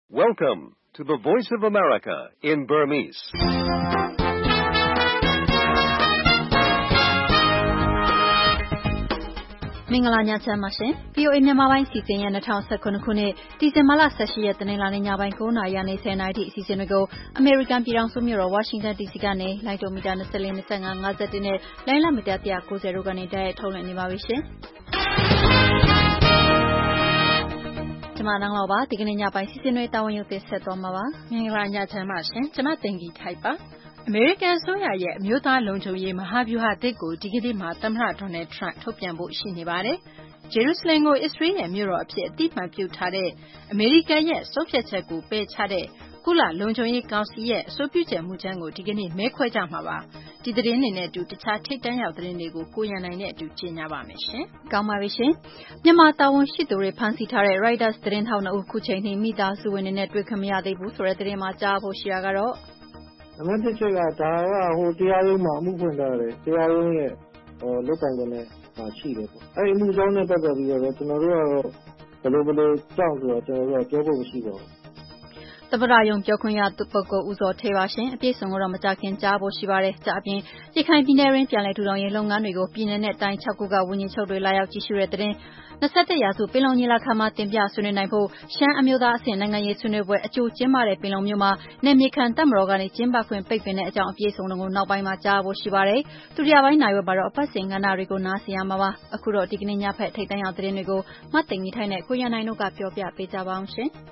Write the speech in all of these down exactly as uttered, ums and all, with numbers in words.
Welcome to the Voice of America in Burmese. ။မင်္ဂလာညချမ်းပါရှင်။ ဗီအိုအေမြန်မာပိုင်းစီစဉ်ရဲ့၂၀၁၇ခုနှစ်ဒီဇင်ဘာလ၁၈ရက်တနင်္လာနေ့ညပိုင်း၉နာရီကနေ၁၀နာရီထိအစီအစဉ်တွေကိုအမေရိကန်ပြည်ထောင်စုမြို့တော်ဝါရှင်တန်ဒီစီကနေလိုင်းတိုမီတာ၂၄ ၂၅ ၅၁နဲ့လိုင်းလမီတာ၁၉၀တို့ကနေတိုက်ရိုက်ထုတ်လွှင့်နေပါပြီရှင်။ကျမနောင်လောက်ပါဒီကနေ့ညပိုင်းစီစဉ်တွေတာဝန်ယူတင်ဆက်သွားမှာပါ။မင်္ဂလာညချမ်းပါရှင်။ကျမတင်ကြီးထိုက်ပါ။အမေရိကန်အစိုးရရဲ့အမျိုးသားလုံခြုံရေးမဟာဗျူဟာသစ်ကိုဒီကနေ့မှာသမ္မတဒေါ်နယ်ထရန့်ထုတ်ပြန်ဖို့ရှိနေပါတယ်။ဂျေရုဆလင်ကိုအစ္စရေးရဲ့မြို့တော်အဖြစ်အတိအမှန်ပြုထားတဲ့အမေရိကန်ရဲ့ဆုံးဖြတ်ချက်ကိုပယ်ချတဲ့ကုလလုံခြုံရေးကောင်စီရဲ့အဆိုပြုချက်မူကြမ်းကိုဒီကနေ့မဲခွဲကြမှာပါ။ဒီသတင်းတွေနဲ့အတူတခြားထိပ်တန်းရောက်သတင်းတွေကိုကိုရန်နိုင်နဲ့အတူကြီးညာပါမယ်ရှင်။ကောင်းပါပြီရှင်။မြန်မာတာဝန်ရှိသူတွေဖမ်းဆီးထားတဲ့ Reuters သတင်းထောက်နှစ်ဦးခုချိန်ထိမိသားစုဝင်တွေနဲ့တွေ့ခွင့်မရသေးဘူးဆိုတဲ့သတင်းမှာကြားဖို့ရှိတာကတော့အမှန်တစ်ချက်ကဒါကဟိုတရားရုံးမှာအမှုဖွင့်ထားတယ်တရားရုံးရဲ့ဟိုလုတ်ပိုင်ခွင့်နဲ့ရှိတယ်ပေါ့အဲ့ဒီအမှုကြောင့်နဲ့ပတ်သက်ပြီးတော့ကျွန်တော်တို့ကတော့ဘယ်လိုဘယ်လိုကြောက်ဆိုတော့ကျွန်တော်တို့ကပြောဖို့မရှိပါဘူးသမ္မတရုံးပြောခွင့်ရသူပုဂ္ဂိုလ်ဦးစောထေပါရှင်အပြည့်စုံကတော့မကြခင်ကြားဖို့ရှိပါတယ်။ကြအပြင်ရခိုင်ပြည်နယ်ရင်းပြန်လည်ထူထောင်ရေးလုပ်ငန်းတွေကိုပြည်내နဲ့တိုင်း၆ခုကဝန်ကြီးချုပ်တွေလာရောက်ကြည့်ရှုတဲ့တဲ့၂၁ရာစုပင်လုံညီလာခံမှာတင်ပြဆွေးနွေးနိုင်ဖို့ရှမ်းအမျိုးသားအဆင့်နိုင်ငံရေးဆွေးနွေးပွဲအကျိုးကျင်းပတဲ့ပင်လုံမြို့မှာနယ်မြေခံတပ်မတော်ကနေကျင်းပခွင့်ပိတ်ပင်တဲ့အကြောင်းအပြည့်စုံကိုနောက်ပိုင်းမှာကြားဖို့ရှိပါတယ်။ဒုတိယပိုင်းနိုင်ဝက်မှာတော့အပတ်စဉ်ကဏ္ဍတွေကိုနားဆင်ရမှာပါ။အခုတော့ဒီကနေ့ညဖက်ထိပ်တန်းရောက်သတင်းတွေကိုမတ်သိင်ကြီးထိုက်နဲ့ကိုရန်နိုင်တို့ကပြောပြပေးကြပါအောင်ရှင်။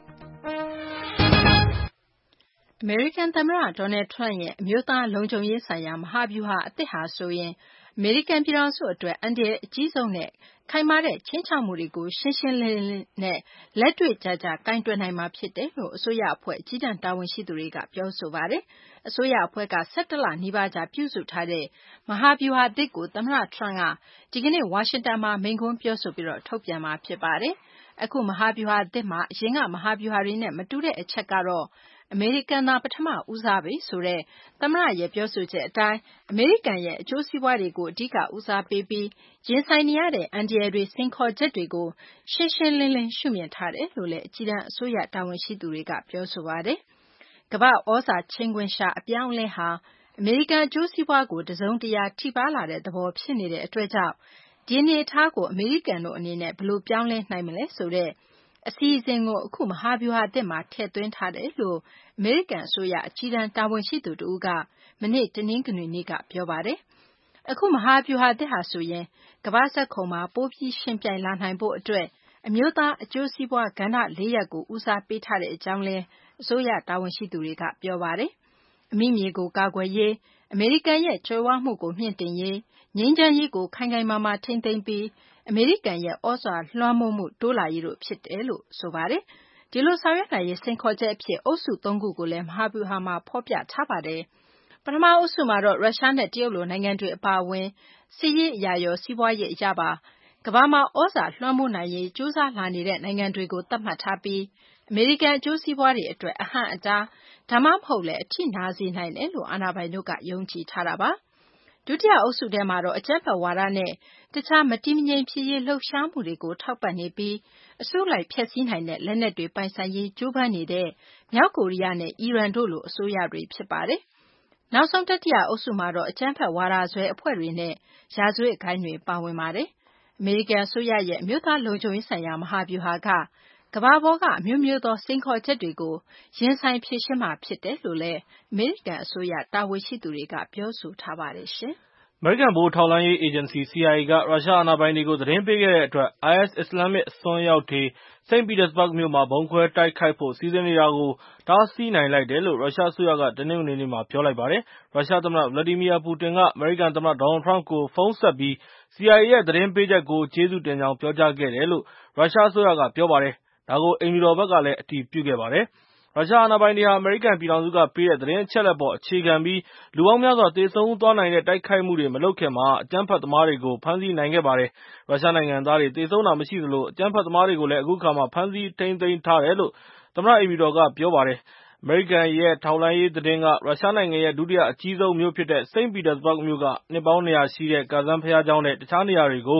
အမေရိကန်သမ္မတဒေါ်နယ်ထရန့်ရဲ့အမျိုးသားလုံခြုံရေးဆိုင်ရာမဟာဗျူဟာအသစ်ဟာဆိုရင်အမေရိကန်ပြည်ထောင်စုအတွက်အန္တရာယ်အကြီးဆုံးနဲ့ခိုင်မာတဲ့ခြိမ်းခြောက်မှုတွေကိုရှင်းရှင်းလင်းလင်းနဲ့လက်တွေ့ကျကျကိုင်တွယ်နိုင်မှာဖြစ်တယ်လို့အစိုးရအဖွဲ့အကြီးတန်းတာဝန်ရှိသူတွေကပြောဆိုပါတယ်။အစိုးရအဖွဲ့က၁၁လနီးပါးကြာပြုစုထားတဲ့မဟာဗျူဟာအသစ်ကိုသမ္မတထရန့်ကဒီကနေ့ဝါရှင်တန်မှာမိန့်ခွန်းပြောဆိုပြီးတော့ထုတ်ပြန်မှာဖြစ်ပါတယ်။အခုမဟာဗျူဟာအသစ်မှာအရင်ကမဟာဗျူဟာတွေနဲ့မတူတဲ့အချက်ကတော့အမေရိကန်သာပထမဦးစားပေးဆိုတဲ့သမ္မတရဲ့ပြောဆိုချက်အတိုင်းအမေရိကန်ရဲ့အကျိုးစီးပွားတွေကိုအဓိကဦးစားပေးပြီးရင်ဆိုင်နေရတဲ့အန္တရာယ်တွေစိန်ခေါ်ချက်တွေကိုရှင်းရှင်းလင်းလင်းရှုမြင်ထားတယ်လို့လည်းအကြီးတန်းအစိုးရတာဝန်ရှိသူတွေကပြောဆိုပါတယ်။ကမ္ဘာ့ဩဇာချိန်ခွင်လျှာအပြောင်းအလဲဟာအမေရိကန်အကျိုးစီးပွားကိုတစုံတရာထိပါးလာတဲ့သဘောဖြစ်နေတဲ့အတွက်ကြောင့်ဒီအနေအထားကိုအမေရိကန်တို့အနေနဲ့ဘယ်လိုပြောင်းလဲနိုင်မလဲဆိုတဲ့အစီအစဉ်ကိုအခုမဟာဗျူဟာအသစ်မှာထည့်သွင်းထားတယ်လို့အမေရိကန်အစိုးရအကြီးတန်းတာဝန်ရှိသူတဦးကမနေ့တနင်္ဂနွေနေ့ကပြောပါတယ်။အခုမဟာဗျူဟာအသစ်ဟာဆိုရင်ကမ္ဘာ့စက္ခုံမှာပိုပြီးယှဉ်ပြိုင်လာနိုင်ဖို့အတွက်အမျိုးသားအကျိုးစီးပွားကဏ္ဍလေးရပ်ကိုဦးစားပေးထားတဲ့အကြောင်းလည်းအစိုးရတာဝန်ရှိသူတွေကပြောပါတယ်။အမိမြေကိုကာကွယ်ရေးအမေရိကန်ရဲ့ကြွယ်ဝမှုကိုမြှင့်တင်ရေးငြိမ်းချမ်းရေးကိုခိုင်ခိုင်မာမာထိန်းသိမ်းပြီးအမေရိကန်ရဲ့ဩဇာလွှမ်းမိုးမှုတိုးလာရေးတို့ဖြစ်တယ်လို့ဆိုပါတယ်။ဒီလိုဆောင်ရွက်နိုင်ရေးစိန်ခေါ်ချက်အဖြစ်အုပ်စုသုံးခုကိုလည်းမဟာဗျူဟာမှာဖော်ပြထားပါတယ်။ပထမအုပ်စုမှာတော့ရုရှားနဲ့တရုတ်လိုနိုင်ငံတွေအပါအဝင်စစ်ရေးအရာရောစီးပွားရေးအရာပါကမ္ဘာမှာဩဇာလွှမ်းမိုးနိုင်ရေးကြိုးစားလာနေတဲ့နိုင်ငံတွေကိုသတ်မှတ်ထားပြီးအမေရိကန်အကျိုးစီးပွားတွေအတွက်အဟန့်အတားဒါမှမဟုတ်လည်းအထိနာစေနိုင်တယ်လို့အာဏာပိုင်တို့ကယုံကြည်ထားတာပါ။ဒုတိယအုပ်စုထဲမှာတော့အကြမ်းဖက်ဝါဒနဲ့တခြားမတည်မငြိမ်ဖြစ်ရေးလှုပ်ရှားမှုတွေကိုထောက်ပံ့နေပြီးအစုလိုက်ဖျက်ဆီးနိုင်တဲ့လက်နက်တွေပိုင်ဆိုင်ရေးကြိုးပမ်းနေတဲ့မြောက်ကိုရီးယားနဲ့အီရန်တို့လိုအစိုးရတွေဖြစ်ပါတယ်။နောက်ဆုံးတတိယအုပ်စုမှာတော့အကြမ်းဖက်ဝါဒစွဲအဖွဲ့တွေနဲ့ရာဇဝတ်ဂိုဏ်းတွေပါဝင်ပါတယ်။အမေရိကန်အစိုးရရဲ့အမျိုးသားလုံခြုံရေးဆိုင်ရာမဟာဗျူဟာကကမ္ဘာပေါ်ကအမျိုးမျိုးသောစိန်ခေါ်ချက်တွေကိုရင်ဆိုင်ဖြေရှင်းမှာဖြစ်တယ်လို့လည်းအမေရိကန်အစိုးရတာဝန်ရှိသူတွေကပြောဆိုထားပါတယ်ရှင်။အမေရိကန်ဗဟိုထောက်လှမ်းရေးအေဂျင်စီ C I A ကရုရှားအာဏာပိုင်တွေကိုသတင်းပေးခဲ့တဲ့အတွက် I S အစ္စလာမ်မစ်အစွန်းရောက်တွေစိန့်ပီတာစဘတ်မြို့မှာဗုံးခွဲတိုက်ခိုက်ဖို့စီစဉ်နေတာကိုတားဆီးနိုင်လိုက်တယ်လို့ရုရှားအစိုးရကတနင်္ဂနွေနေ့မှာပြောလိုက်ပါတယ်။ရုရှားသမ္မတဗလာဒီမီယာပူတင်ကအမေရိကန်သမ္မတဒေါ်နယ်ထရန့်ကိုဖုန်းဆက်ပြီး C I A ရဲ့သတင်းပေးချက်ကိုကျေးဇူးတင်ကြောင်းပြောကြားခဲ့တယ်လို့ရုရှားအစိုးရကပြောပါတယ်။ဒါကိုအိမ်ဖြူတော်ဘက်ကလည်းအတည်ပြုခဲ့ပါတယ်။ရုရှားအာဏာပိုင်တွေဟာအမေရိကန်ပြည်ထောင်စုကပေးတဲ့သတင်းအချက်အလက်ပေါ်အခြေခံပြီးလူပေါင်းများစွာသေဆုံးသွားနိုင်တဲ့တိုက်ခိုက်မှုတွေမလုပ်ခင်မှာအကြမ်းဖက်သမားတွေကိုဖမ်းဆီးနိုင်ခဲ့ပါတယ်။ရုရှားနိုင်ငံသားတွေသေဆုံးတာမရှိသလိုအကြမ်းဖက်သမားတွေကိုလည်းအခုခါမှာဖမ်းဆီးထိန်းသိမ်းထားတယ်လို့သမ္မတအိမ်ဖြူတော်ကပြောပါတယ်။အမေရိကန်ရဲ့ထောက်လှမ်းရေးသတင်းကရုရှားနိုင်ငံရဲ့ဒုတိယအကြီးဆုံးမြို့ဖြစ်တဲ့စိန့်ပီတာစဘတ်မြို့ကနှစ်ပေါင်းနှစ်ရာရှိတဲ့ကာဇန်ဘုရားကျောင်းနဲ့တခြားနေရာတွေကို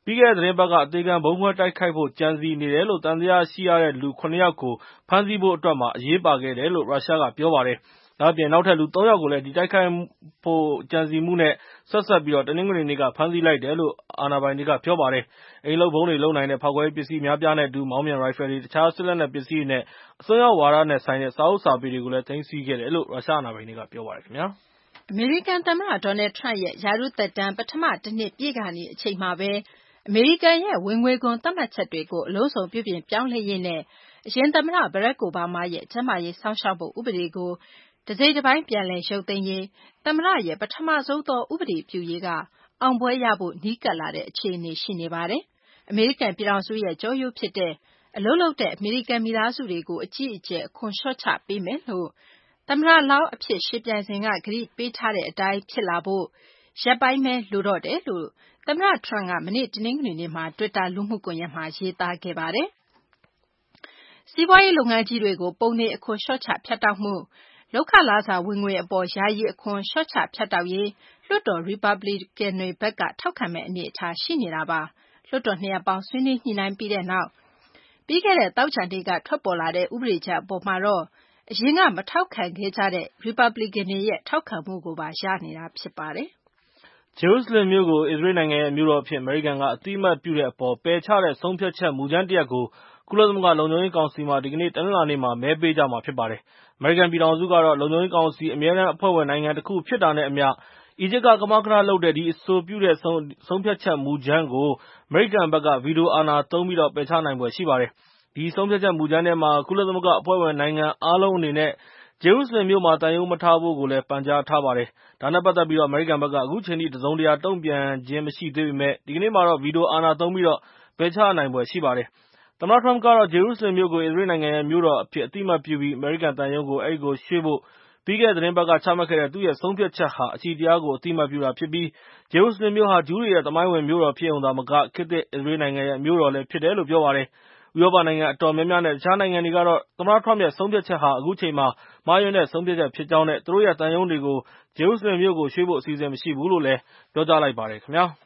ပြီးခဲ့တဲ့သတင်းပတ်ကအသေခံဗုံးခွဲတိုက်ခိုက်ဖို့ကြံစည်နေတယ်လို့သံသယရှိရတဲ့လူခုနှစ်ယောက်ကိုဖမ်းဆီးဖို့အတွက်မှာအရေးပါခဲ့တယ်လို့ရုရှားကပြောပါတယ်။ဒါ့အပြင်နောက်ထပ်လူသုံးယောက်ကိုလည်းဒီတိုက်ခိုက်ဖို့ကြံစည်မှုနဲ့ဆက်ဆက်ပြီးတနင်္ဂနွေနေ့ကဖမ်းဆီးလိုက်တယ်လို့အာဏာပိုင်တွေကပြောပါတယ်။အိမ်လုပ်ဗုံးတွေလုပ်နိုင်တဲ့ဖောက်ခွဲရေးပစ္စည်းများပြားနဲ့အတူမောင်းပြန်ရိုင်ဖယ်တွေတခြားစစ်လက်နက်ပစ္စည်းတွေနဲ့အစွန်းရောက်ဝါဒနဲ့ဆိုင်တဲ့စာအုပ်စာပေတွေကိုလည်းသိမ်းဆည်းခဲ့တယ်လို့ရုရှားအာဏာပိုင်တွေကပြောပါတယ်ခင်ဗျာ။အမေရိကန်သမ္မတ Donald Trump ရဲ့ရာထူးသက်တမ်းပထမတနှစ်ပြည့်ခါနီးအချိန်မှာပဲအမေရိကန်ရဲ့ဝင်ငွေခွန်သတ်မှတ်ချက်တွေကိုအလုံးစုံပြုပြင်ပြောင်းလဲရေးနဲ့အရင်သမ္မတ Barack Obama ရဲ့ကျန်းမာရေးစောင့်ရှောက်မှုဥပဒေကိုတစိတ်တပိုင်းပြန်လည်ရုပ်သိမ်းရေးသမ္မတရဲ့ပထမဆုံးသောဥပဒေပြုရေးကအောင်ပွဲရဖို့နီးကပ်လာတဲ့အခြေအနေရှိနေပါတယ်။အမေရိကန်ပြည်ထောင်စုရဲ့ကြောရိုးဖြစ်တဲ့အလုပ်လုပ်တဲ့အမေရိကန်မိသားစုတွေကိုအကြီးအကျယ်အခွန်လျှော့ချပေးမယ်လို့သမ္မတလောင်းအဖြစ်ရှင်ပြိုင်စဉ်ကကတိပေးထားတဲ့အတိုင်းဖြစ်လာဖို့ရက်ပိုင်းပဲလိုတော့တယ်လို့သမ္မတ Trump ကမနေ့တနင်္ဂနွေနေ့မှာ Twitter လူမှုကွန်ရက်မှာရေးသားခဲ့ပါတယ်။စီးပွားရေးလုပ်ငန်းကြီးတွေကိုပုံနေအခွန်လျှော့ချဖြတ်တောက်မှုလုပ်ခလစာဝင်ငွေအပေါ်ယာယီအခွန်လျှော့ချဖြတ်တောက်ရေးလွှတ်တော်ရီပတ်ဘလီကန်တွေဘက်ကထောက်ခံမဲ့အနေအထားရှိနေတာပါ။လွှတ်တော်နှစ်ရပ်ပေါင်းဆွေးနွေးညှိနှိုင်းပြီးတဲ့နောက်ပြီးခဲ့တဲ့သောကြာနေ့ကထွက်ပေါ်လာတဲ့ဥပဒေချက်အပေါ်မှာတော့အရင်ကမထောက်ခံခဲ့ကြတဲ့ရီပတ်ဘလီကန်တွေရဲ့ထောက်ခံမှုကိုပါရနေတာဖြစ်ပါတယ်။ဂျေရုဆလင်မြို့ကိုအစ္စရေးနိုင်ငံရဲ့မြို့တော်အဖြစ်အမေရိကန်ကအသိအမှတ်ပြုတဲ့အပေါ်ပယ်ချတဲ့ဆုံးဖြတ်ချက်မူကြမ်းတရပ်ကိုကုလသမဂ္ဂလုံခြုံရေးကောင်စီမှာဒီကနေ့တနင်္လာနေ့မှာမဲပေးကြမှာဖြစ်ပါတယ်။အမေရိကန်ပြည်ထောင်စုကတော့လုံခြုံရေးကောင်စီအမြဲတမ်းအဖွဲ့ဝင်နိုင်ငံတစ်ခုဖြစ်တာနဲ့အမျှအီဂျစ်ကကမကထလုပ်တဲ့ဒီအဆိုပြုတဲ့ဆုံးဖြတ်ချက်မူကြမ်းကိုအမေရိကန်ဘက်ကဗီတိုအာဏာသုံးပြီးပယ်ချနိုင်ဖွယ်ရှိပါတယ်။ဒီဆုံးဖြတ်ချက်မူကြမ်းထဲမှာကုလသမဂ္ဂအဖွဲ့ဝင်နိုင်ငံအားလုံးအနေနဲ့ဂျေရုဆလင်မြို့မှာသံရုံးမထားဖို့ကိုလည်းပန်ကြားထားပါတယ်။ဒါနဲ့ပတ်သက်ပြီးအမေရိကန်ဘက်ကအခုချိန်ထိတစုံတရာတုံ့ပြန်ခြင်းမရှိသေးပေမဲ့ဒီကနေ့မှာတော့ဗီတိုအာဏာသုံးပြီးပယ်ချနိုင်ဖွယ်ရှိပါတယ်။သမ္မတ Trump ကတော့ဂျေရုဆလင်မြို့ကိုအစ္စရေးနိုင်ငံရဲ့မြို့တော်အဖြစ်အသိအမှတ်ပြုပြီးအမေရိကန်သံရုံးကိုအဲဒီကိုရွှေ့ဖို့ပြီးခဲ့တဲ့သတင်းပတ်ကချမှတ်ခဲ့တဲ့သူ့ရဲ့ဆုံးဖြတ်ချက်ဟာအရှိတရားကိုအသိအမှတ်ပြုတာဖြစ်ပြီးဂျေရုဆလင်မြို့ဟာဂျူးတွေရဲ့သမိုင်းဝင်မြို့တော်ဖြစ်ရုံသာမကခေတ်သစ်အစ္စရေးနိုင်ငံရဲ့မြို့တော်လည်းဖြစ်တယ်လို့ပြောပါတယ်။ဥရောပနိုင်ငံအတော်များများနဲ့တခြားနိုင်ငံတွေကတော့သမ္မတ Trump ရဲ့ဆုံးဖြတ်ချက်ဟာအခုချိန်မှာမှားယွင်းတဲ့ဆုံးဖြတ်ချက်ဖြစ်ကြောင်းနဲ့သူတို့ရဲ့သံရုံးတွေကိုဂျေရုဆလင်မြို့ကိုရွှေ့ဖို့အစီအစဉ်မရှိဘူးလို့လည်းပြောကြားလိုက်ပါတယ်ခင်ဗျာ။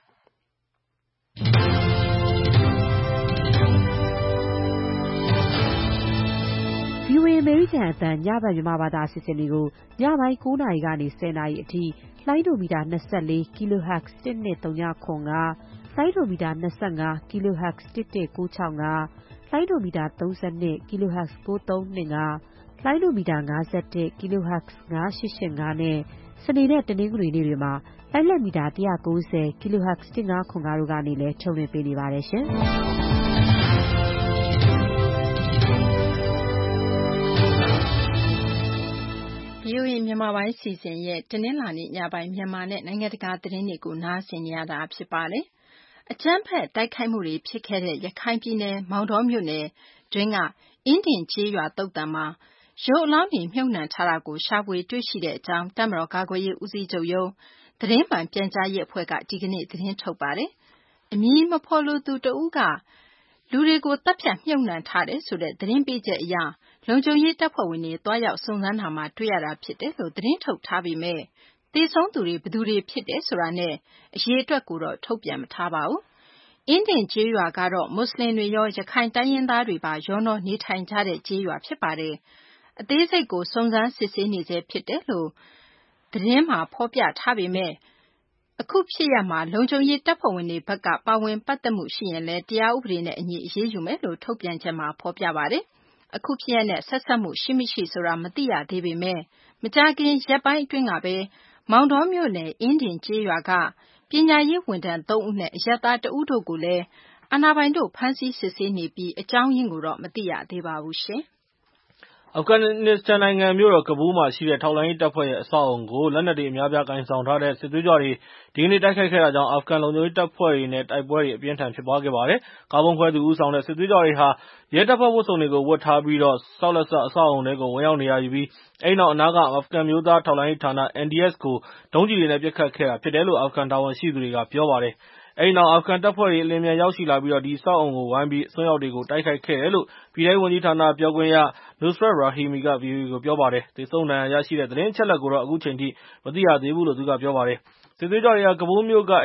ဗွီအိုအေ အမေရိကန်အသံညဘက်မြန်မာဘာသာအစီအစဉ်တွေကိုညပိုင်းကိုးနာရီကနေဆယ်နာရီအထိလိုင်းဒိုမီတာ၂၄ kHz တစ်နှစ်သုံးခု၅ လိုင်းဒိုမီတာ၂၅ kHz တစ်တစ်ကိုး၆၅ လိုင်းဒိုမီတာ၃၂ kHz ကိုးသုံး၂၅ လိုင်းဒိုမီတာ၅၁ kHz ၅၈၈၅နဲ့စနေနဲ့တနင်္ဂနွေနေ့တွေမှာလိုင်းလက်မီတာ၁၉၀ kHz တစ်ငါးခု၅တို့ကနေလည်းထုတ်လွှင့်ပေးနေပါတယ်ရှင်။ဗွီအိုအေမြန်မာပိုင်းအစီအစဉ်ရဲ့တနင်္လာနေ့ညပိုင်းမြန်မာနဲ့နိုင်ငံတကာသတင်းတွေကိုနားဆင်နေရတာဖြစ်ပါတယ်။အကြမ်းဖက်တိုက်ခိုက်မှုတွေဖြစ်ခဲ့တဲ့ရခိုင်ပြည်နယ်မောင်တောမြို့နယ်တွင်းကအင်းဒင်ကျေးရွာသုဿာန်မှာရုပ်အလောင်းတွေမြှုပ်နှံထားတာကိုရှာဖွေတွေ့ရှိတဲ့အကြောင်းတပ်မတော်ကာကွယ်ရေးဦးစီးချုပ်ရုံးသတင်းမှန်ပြန်ကြားရေးအဖွဲ့ကဒီကနေ့သတင်းထုတ်ပါတယ်။အမည်မဖော်လိုသူတဦးကလူတွေကိုတပ်ဖြတ်မြှုပ်နှံထားတယ်ဆိုတဲ့သတင်းပေးချက်အရလုံခြုံရေးတပ်ဖွဲ့ဝင်တွေတွားရောက်စုံစမ်းတာမှာတွေ့ရတာဖြစ်တယ်လို့သတင်းထုတ်ထားပေမဲ့သေဆုံးသူတွေဘယ်သူတွေဖြစ်တယ်ဆိုတာနဲ့အရေအတွက်ကိုတော့ထုတ်ပြန်မထားပါဘူး။အင်းဒင်ကျေးရွာကတော့မွတ်စလင်တွေရောရခိုင်တိုင်းရင်းသားတွေပါရောနှောနေထိုင်ကြတဲ့ကျေးရွာဖြစ်ပါတယ်။အသေးစိတ်ကိုစုံစမ်းစစ်ဆေးနေဆဲဖြစ်တယ်လို့သတင်းမှာဖော်ပြထားပေမဲ့အခုဖြစ်ရပ်မှာလုံခြုံရေးတပ်ဖွဲ့ဝင်တွေဘက်ကပါဝင်ပတ်သက်မှုရှိရင်လည်းတရားဥပဒေနဲ့အညီအရေးယူမယ်လို့ထုတ်ပြန်ချက်မှာဖော်ပြပါတယ်။အခုဖြစ်ရပ်နဲ့ဆက်စပ်မှုရှိမရှိဆိုတာမသိရသေးပေမဲ့မကြာခင်ရက်ပိုင်းအတွင်းကပဲမောင်တောမြို့နယ်အင်းဒင်ကျေးရွာကပညာရေးဝန်ထမ်းသုံးဦးနဲ့အရပ်သားတဦးတို့ကိုလည်းအာဏာပိုင်တို့ဖမ်းဆီးစစ်ဆေးနေပြီးအကြောင်းရင်းကိုတော့မသိရသေးပါဘူးရှင်။အာဖဂန်နစ္စတန်နိုင်ငံမြို့တော်ကဘူးမှာရှိတဲ့ထောက်လှမ်းရေးတပ်ဖွဲ့ရဲ့အဆောက်အအုံကိုလက်နက်တွေအများပြားကိုင်ဆောင်ထားတဲ့စစ်သွေးကြွတွေဒီကနေ့တိုက်ခိုက်ခဲ့တာကြောင့်အာဖဂန်လုံခြုံရေးတပ်ဖွဲ့တွေနဲ့တိုက်ပွဲတွေအပြင်းထန်ဖြစ်ပွားခဲ့ပါတယ်။ကာဗုံးခွဲသူဦးဆောင်တဲ့စစ်သွေးကြွတွေဟာရဲတပ်ဖွဲ့ဝတ်စုံတွေကိုဝတ်ထားပြီးဆောက်လက်စအဆောက်အအုံထဲကိုဝင်ရောက်နေရာယူပြီးအဲဒီနောက်အနားကအာဖဂန်မျိုးသားထောက်လှမ်းရေးဌာန အန် ဒီ အက်စ် ကိုဒုံးကျည်တွေနဲ့ပစ်ခတ်ခဲ့တာဖြစ်တယ်လို့အာဖဂန်တာဝန်ရှိသူတွေကပြောပါတယ်။အဲဒီနောက်အာဖဂန်တပ်ဖွဲ့တွေအလျင်အမြန်ရောက်ရှိလာပြီးဒီအဆောက်အအုံကိုဝိုင်းပြီးအစွန်းရောက်တွေကိုတိုက်ခိုက်ခဲ့တယ်လို့ပြည်ထဲရေးဝန်ကြီးဌာနပြောခွင့်ရ Nusrat Rahimi က ဗွီအိုအေကိုပြောပါတယ်။သေဆုံးဒဏ်ရာရရှိတဲ့သတင်းအချက်အလက်ကိုတော့အခုချိန်ထိမသိရသေးဘူးလို့သူကပြောပါတယ်။စစ်သွေးကြွတွေဟာကဘူးမြို့ကအဲဒီ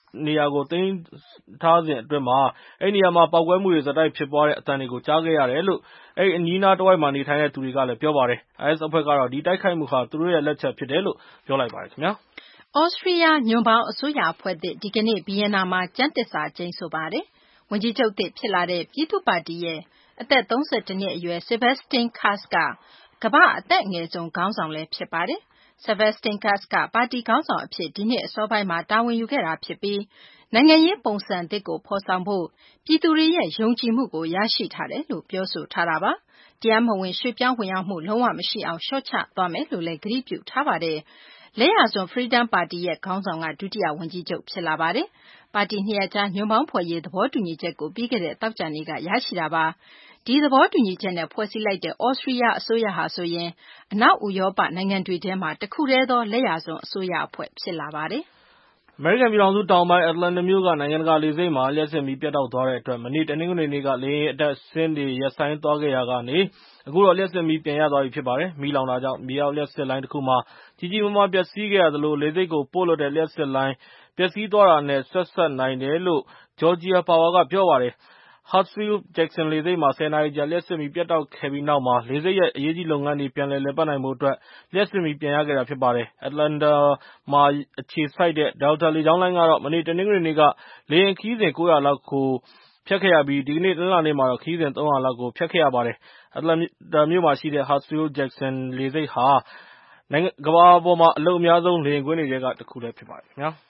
နေရာကိုသိမ်းထားစဉ်အတွင်းမှာအဲဒီနေရာမှာပေါက်ကွဲမှုတွေဆက်တိုက်ဖြစ်ပွားတဲ့အသံတွေကိုကြားခဲ့ရတယ်လို့အဲဒီအနီးနားတဝိုက်မှာနေထိုင်တဲ့သူတွေကလည်းပြောပါတယ်။ အိုင်အက်စ် အဖွဲ့ကတော့ဒီတိုက်ခိုက်မှုဟာသူတို့ရဲ့လက်ချက်ဖြစ်တယ်လို့ပြောလိုက်ပါတယ်ခင်ဗျာ။သြစတြီးယားညွန့်ပေါင်းအစိုးရအဖွဲ့သစ်ဒီကနေ့ဗီယင်နာမှာကျမ်းသစ္စာကျိန်ဆိုပါတယ်။ ဝန်ကြီးချုပ်သစ်ဖြစ်လာတဲ့ပြည်သူ့ပါတီရဲ့အသက်သုံးဆယ့်တစ်နှစ်အရွယ် Sebastian Kurz ကကမ္ဘာ့အသက်အငယ်ဆုံးခေါင်းဆောင်လည်းဖြစ်ပါတယ်။ Sebastian Kurz ကပါတီခေါင်းဆောင်အဖြစ်ဒီနှစ်အစောပိုင်းမှာတာဝန်ယူခဲ့တာဖြစ်ပြီးနိုင်ငံရေးပုံစံသစ်ကိုဖော်ဆောင်ဖို့ပြည်သူတွေရဲ့ယုံကြည်မှုကိုရရှိထားတယ်လို့ပြောဆိုထားတာပါ။ တရားမဝင်ရွှေ့ပြောင်းဝင်ရောက်မှုလုံးဝမရှိအောင်လျှော့ချသွားမယ်လို့လည်းကတိပြုထားပါတယ်။ လက်ယာစွန်း Freedom ပါတီရဲ့ခေါင်းဆောင်ကဒုတိယဝန်ကြီးချုပ်ဖြစ်လာပါတယ်။ ပါတီနှစ်ရပ်ကြားညွန့်ပေါင်းဖွဲ့ရေးသဘောတူညီချက်ကိုပြီးခဲ့တဲ့သောကြာနေ့ကရရှိတာပါ။ ဒီသဘောတူညီချက်နဲ့ဖွဲ့စည်းလိုက်တဲ့သြစတြီးယားအစိုးရဟာဆိုရင်အနောက်ဥရောပနိုင်ငံတွေထဲမှာတခုတည်းသောလက်ယာစွန်းအစိုးရအဖွဲ့ဖြစ်လာပါတယ်။အမေရိကန်ပြည်ထောင်စုတောင်ပိုင်း Atlanta မြို့ကနိုင်ငံတကာလေဆိပ်မှာလျှပ်စစ်မီးပြတ်တောက်သွားတဲ့အတွက်မနေ့တနင်္ဂနွေနေ့ကလေယာဉ်အတက်အဆင်းတွေရပ်ဆိုင်းသွားခဲ့ရာကနေအခုတော့လျှပ်စစ်မီးပြန်ရသွားပြီဖြစ်ပါတယ်။ မီးလောင်တာကြောင့်မြေအောက်လျှပ်စစ်လိုင်းတခုမှာကြီးကြီးမားမားပျက်စီးခဲ့ရသလိုလေဆိပ်ကိုပို့လွှတ်တဲ့လျှပ်စစ်လိုင်းပျက်စီးသွားတာနဲ့ဆက်စပ်နိုင်တယ်လို့ Georgia Power ကပြောပါတယ်။ Hartsfield-Jackson လေဆိပ်မှာ ဆယ်နာရီကြာလျှပ်စစ်မီးပြတ်တောက်ခဲ့ပြီးနောက်မှာလေဆိပ်ရဲ့အရေးကြီးလုပ်ငန်းတွေပြန်လည်လည်ပတ်နိုင်ဖို့အတွက်လျှပ်စစ်မီးပြန်ရခဲ့တာဖြစ်ပါတယ်။ Atlanta မှာအခြေစိုက်တဲ့ Delta လေကြောင်းလိုင်းကတော့မနေ့တနင်္ဂနွေနေ့ကလေယာဉ်ခရီးစဉ်ကိုးရာလောက်ကိုဖျက်ခဲ့ရပြီးဒီကနေ့တနင်္လာနေ့မှာတော့ခရီးစဉ်သုံးရာလောက်ကိုဖျက်ခဲ့ရပါတယ်။ Atlanta မြို့မှာရှိတဲ့ Hartsfield-Jackson လေဆိပ်ဟာကမ္ဘာပေါ်မှာအလုပ်အများဆုံးလေယာဉ်ကွင်းတွေထဲကတခုလည်းဖြစ်ပါတယ်ခင်ဗျာ။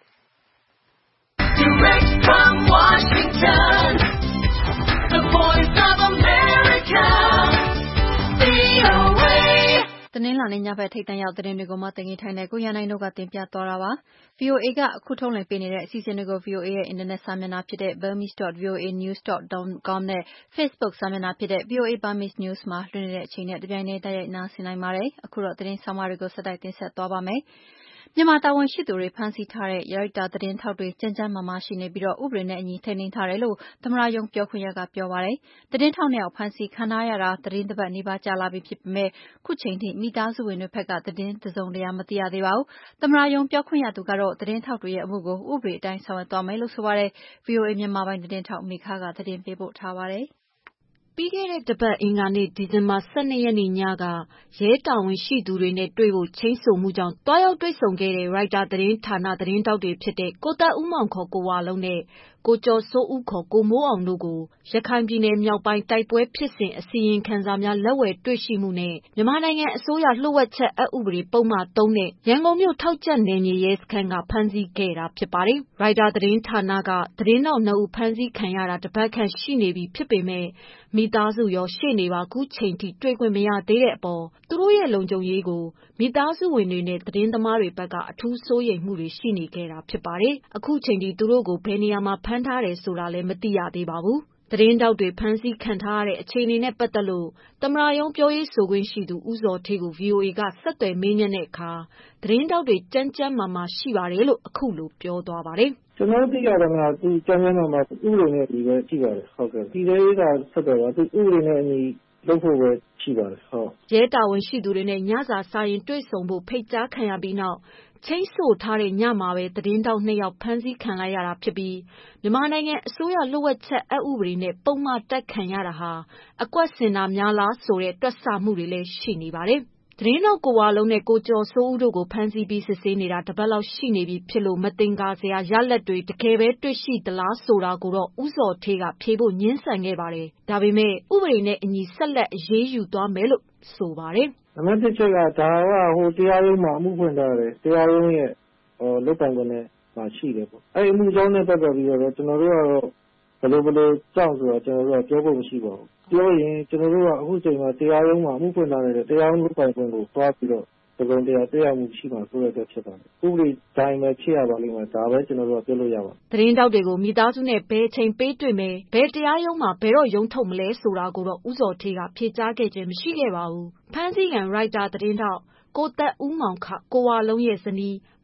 Direct from Washington, the voice of America, ဗွီအိုအေတနင်္လာနေ့ညဘက်ထိပ်တန်းရောက်သတင်းတွေကိုမသိင်္ဂီထိုက်နဲ့ကိုရန်နိုင်တို့ကတင်ပြသွားတာပါ။ ဗွီအိုအေကအခုထုတ်လွှင့်ပေးနေတဲ့အစီအစဉ်တွေကို ဗွီအိုအေရဲ့အင်တာနက်စာမျက်နှာဖြစ်တဲ့ burmese dot voa news dot com နဲ့ Facebook စာမျက်နှာဖြစ်တဲ့ ဗွီအိုအေ Burmese News မှာလွှင့်နေတဲ့အချိန်နဲ့တပြိုင်တည်းတိုက်ရိုက်နားဆင်နိုင်ပါတယ်။အခုတော့သတင်းဆောင်းပါးတွေကိုဆက်တိုက်တင်ဆက်သွားပါမယ်။ မြန်မာတာဝန်ရှိသူတွေဖမ်းဆီးထားတဲ့ရိုက်တာသတင်းထောက်တွေကျန်းကျန်းမာမာရှိနေပြီးဥပဒေနဲ့အညီထိန်းသိမ်းထားတယ်လို့သမ္မတရုံးပြောခွင့်ရကပြောပါတယ်။သတင်းထောက်နှစ်ယောက်ဖမ်းဆီးခံထားရတာသီတင်းတပတ်နီးပါးကြာလာပြီဖြစ်ပေမယ့်ခုချိန်ထိမိသားစုဝင်တွေဘက်ကသတင်းတစုံတရာမသိရသေးပါဘူး။သမ္မတရုံးပြောခွင့်ရသူကတော့သတင်းထောက်တွေရဲ့အမှုကိုဥပဒေအတိုင်းဆောင်ရွက်သွားမယ်လို့ဆိုပါတယ်။ ဗွီအိုအေမြန်မာပိုင်းသတင်းထောက်မေခကသတင်းပေးပို့ထားပါတယ်။ပြီးခဲ့တဲ့တပတ်အင်္ဂါနေ့ဒီဇင်ဘာ၁၂ရက်နေ့ညကရဲတာဝန်ရှိသူတွေနဲ့တွေ့ဖို့ချိန်းဆိုမှုကြောင့်သွားရောက်တွေ့ဆုံခဲ့တဲ့ ရိုက်တာသတင်းဌာနသတင်းထောက်တွေဖြစ်တဲ့ကိုသက်ဦးမောင်ခေါ်ကိုဝလုံးနဲ့ကိုကျော်စိုးဦးခေါ်ကိုမိုးအောင်တို့ကိုရခိုင်ပြည်နယ်မြောက်ပိုင်းတိုက်ပွဲဖြစ်စဉ်အစီရင်ခံစာများလက်ဝယ်တွေ့ရှိမှုနဲ့မြန်မာနိုင်ငံအစိုးရလျှို့ဝှက်ချက်အက်ဥပဒေပုဒ်မသုံးနဲ့ရန်ကုန်မြို့ထောက်ကြန့်နယ်မြေရဲစခန်းကဖမ်းဆီးခဲ့တာဖြစ်ပါတယ်။ ရိုက်တာသတင်းဌာနကသတင်းထောက်နှစ်ဦးဖမ်းဆီးခံရတာတပတ်ခန့်ရှိနေပြီဖြစ်ပေမယ့်မိသားစုရောရှေ့နေပါခုချိန်ထိတွေ့ခွင့်မရသေးတဲ့အပေါ်သူတို့ရဲ့လုံခြုံရေးကိုမိသားစုဝင်တွေနဲ့သတင်းသမားတွေဘက်ကအထူးစိုးရိမ်မှုတွေရှိနေခဲ့တာဖြစ်ပါတယ်။ အခုချိန်ထိသူတို့ကိုဘယ်နေရာမှာဖမ်းထားတယ်ဆိုတာလည်းမသိရသေးပါဘူး။ သတင်းထောက်တွေဖမ်းဆီးခံထားရတဲ့အခြေအနေနဲ့ပတ်သက်လို့သမ္မတရုံးပြောရေးဆိုခွင့်ရှိသူဦးဇော်ဌေးကို ဗွီအိုအေကဆက်သွယ်မေးမြန်းတဲ့အခါသတင်းထောက်တွေကျန်းကျန်းမာမာရှိပါတယ်လို့အခုလိုပြောသွားပါတယ်။ "ကျနော်တို့သိရသမျှသူကျန်းကျန်းမာမာဥပဒေနဲ့အညီပဲရှိပါတယ်ဟုတ်ကဲ့ပြည်ထဲရေးကဆက်သွယ်ပါသူဥပဒေနဲ့အညီလုပ်ဖို့ပဲရှိပါတယ်ဟုတ်။ရဲတာဝန်ရှိသူတွေနဲ့ညစာစားရင်တွေ့ဆုံဖို့ဖိတ်ကြားခံရပြီးနောက်ချိန်းဆိုထားတဲ့ညမှာပဲသတင်းထောက်နှစ်ယောက်ဖမ်းဆီးခံလိုက်ရတာဖြစ်ပြီးမြန်မာနိုင်ငံအစိုးရလျှို့ဝှက်ချက်အက်ဥပဒေနဲ့ပုဒ်မတပ်ခံရတာဟာအကွက်ဆင်တာများလားဆိုတဲ့တွက်ဆမှုတွေလည်းရှိနေပါတယ်။သတင်းထောက်ကိုဝလုံးနဲ့ကိုကျော်စိုးဦးတို့ကိုဖမ်းဆီးပြီးစစ်ဆေးနေတာတပတ်လောက်ရှိနေပြီဖြစ်လို့မသင်္ကာစရာရလဒ်တွေတကယ်ပဲတွေ့ရှိသလားဆိုတာကိုတော့ဦးဇော်ဌေးကဖြေဖို့ငြင်းဆန်ခဲ့ပါတယ်။ဒါပေမယ့်ဥပဒေနဲ့အညီဆက်လက်အရေးယူသွားမယ်လို့ဆိုပါတယ်။ "နံပါတ်တစ်ချက်ကဒါကဟိုတရားရုံးမှာအမှုဖွင့်ထားတယ်တရားရုံးရဲ့ဟိုလုပ်ပိုင်ခွင့်နဲ့မှာရှိတယ်ပေါ့အဲ့ဒီအမှုကြောင့်နဲ့ပတ်သက်ပြီးတော့ကျွန်တော်တို့ကတော့ဘယ်လိုဘယ်လိုကြောင့်ဆိုတော့ကျွန်တော်တို့ကပြောဖို့မရှိပါဘူးပြောရင်ကျွန်တော်တို့ကအခုချိန်မှာတရားရုံးမှာအမှုဖွင့်ထားတဲ့တရားရုံးလုပ်ပိုင်ခွင့်ကိုသွားပြီးတော့တစုံတရာတရားမှုရှိမှာဆိုတဲ့အတွက်ဖြစ်ပါတယ်ဥပဒေတိုင်းပဲဖြစ်ရပါလိမ့်မယ်ဒါပဲကျွန်တော်တို့ကပြောလို့ရပါတယ်။သတင်းတောက်တွေကိုမိသားစုနဲ့ဘယ်အချိန်ပေးတွေ့မယ်ဘယ်တရားရုံးမှာဘယ်တော့ရုံးထုတ်မလဲဆိုတာကိုတော့ဦးဇော်ဌေးကဖြေကြားခဲ့ခြင်းမရှိခဲ့ပါဘူး။ဖမ်းဆီးခံရိုက်တာသတင်းထောက်ကိုသက်ဦးမောင်ကိုဝလုံးရဲ့ဇနီး